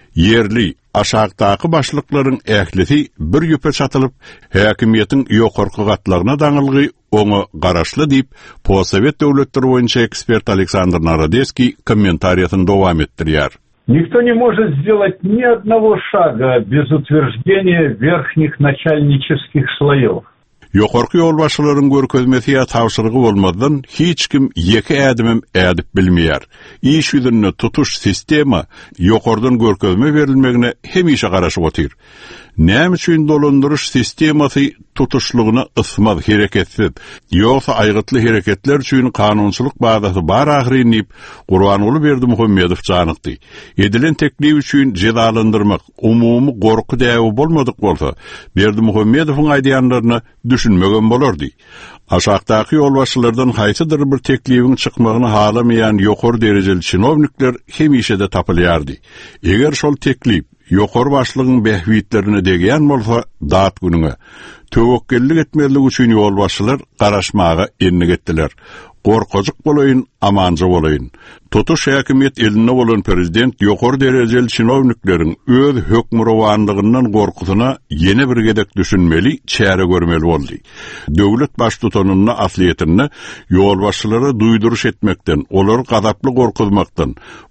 Yerli aşagdaky başlyklaryň ählisi bir ýöpe çatylyp häkimiýetiň ýokarky gatlaryna daňylygy oňa garaşly diýip post-sowet döwletleri boýunça ekspert Aleksandr Narodetskiy kommentariýasyny dowam etdirýär. Никто не может сделать ни одного шага без утверждения верхних начальнических слоев. Ýokarky ýolbaşçylaryň görkezmesi ýa tawşyrygy bolmadan hiç kim ýeki ädimim ädip bilmeýär. Iş ýüzünde tutuş sistema ýokardan görkezme berilmegine hemişe garaşyp otyr. Näme üçin dolandyryş sistemasy tutuşlugyna ysmaz hereketsiz, ýogsa aýgytly hereketler üçin kanunçylyk bazasy bar ahyryn diýip Gurbanuly Berdimuhammedow janykdy. Edilen teklif üçin jezalandyrmak umumy gorky däwi bolmadyk bolsa, Berdimuhammedowyň aýdýanlaryny düşünmegen bolardy. Aşagdaky ýolbaşçylardan haýsydyr bir teklibiň çykmagyny halamaýan ýokary derejeli çynownikler hemişe de tapylýardy. Eger şol teklif ýokary başlygyň behwitlerini degýän bolsa, dat günüňe töwekkillik etmerlik üçin ýolbaşçylar garaşmaga enlik etdiler. Gorkajuk bolaýyn, amanja bolaýyn. Tutuş häkimiýet eline bolan prezident ýokary derejeli çynownikleriň öz hökmürawanlygyndan gorkusyna ýene bir gedek düşünmeli, çäre görmeli boldy. Döwlet baş tutanyny asliýetini ýolbaşçylara duýduruş etmekden, olary gadaply gorkuzmakdan,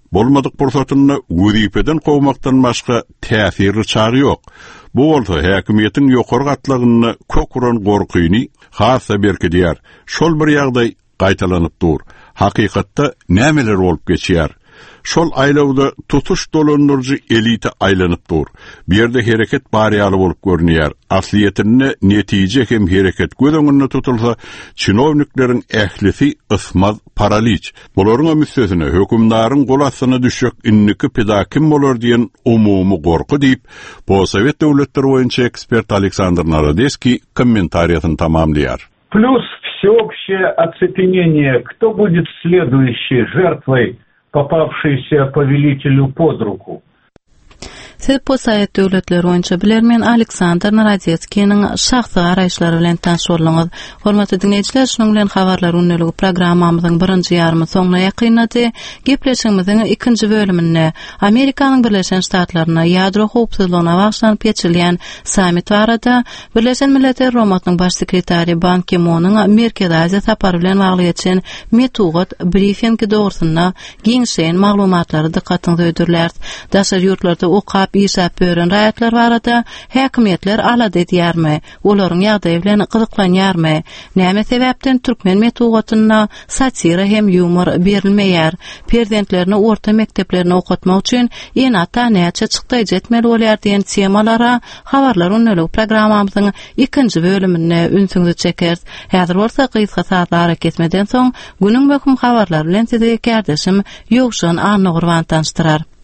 bolmadyk bursatyny wezipeden gowmakdan başga täsirli çagy ýok. Bu bolsa häkimiýetiň ýokary gatlagyny kökuran gorkyny hassa berkidýär. Şol bir ýagdaý gaýtalanyp dur. Hakykatda nämeler bolup geçýär? Şol aýlawda tutuş dolandyrjy elite aýlanyp dur. Bir ýerde hereket barýaly bolup görünýär. Asliýetinde netije hem hereket gödöňünde tutulsa, çinownikleriň ählisi ysmaz paraliç. Bularyň ömüsözüne hökümdaryň golasyna düşjek inniki pedakim bolar diýen umumy gorky diýip, bu Sowet döwletleri boýunça ekspert Aleksandr Narodeski kommentariýasyny tamamlaýar. Плюс всеобщее оцепенение, кто будет следующей жертвой, попавшейся повелителю под руку. Sowet döwletleri boýunça bilermen Aleksandr Narodeskiň şahsy garaýşlary bilen tanışýarlygyňyz. Hormatly dinleýijiler, şonuň bilen habarlar önneligi programmamyzyň birinji ýarmy soňuna ýakynlady. Gepleşigimiziň ikinji bölüminde Amerikanyň Birleşen Ştatlaryna ýadro howpsuzlygyna bagşlanyp geçirilýän sammit barada Birleşen Milletler Romatynyň baş sekretary Ban Ki-moonyň Merkez Aziýa sapary bilen bagly metugat briefingi dogrusyna giňşen maglumatlary dikkatyňizi öýdürler. Daşary ýurtlarda okap işap bören raýatlar barada häkimiýetler alady edýärmi? Olaryň ýagdaýy bilen gyzyklanýarmy? Näme sebäpden türkmen metugatyna satira hem humor berilmeýär? Prezidentlerini orta mekteplerini okutmak üçin enata näçe çykdy jetmeli bolýar diýen temalara habarlar önneligi programmamyzyň ikinji bölüminde ünsüňizi çekeriz. Häzir bolsa gysga saatlara ketmeden soň günüň möhüm habarlary bilen sizi gärdeşim Ýogşan Arnogurwan tanıştyrar.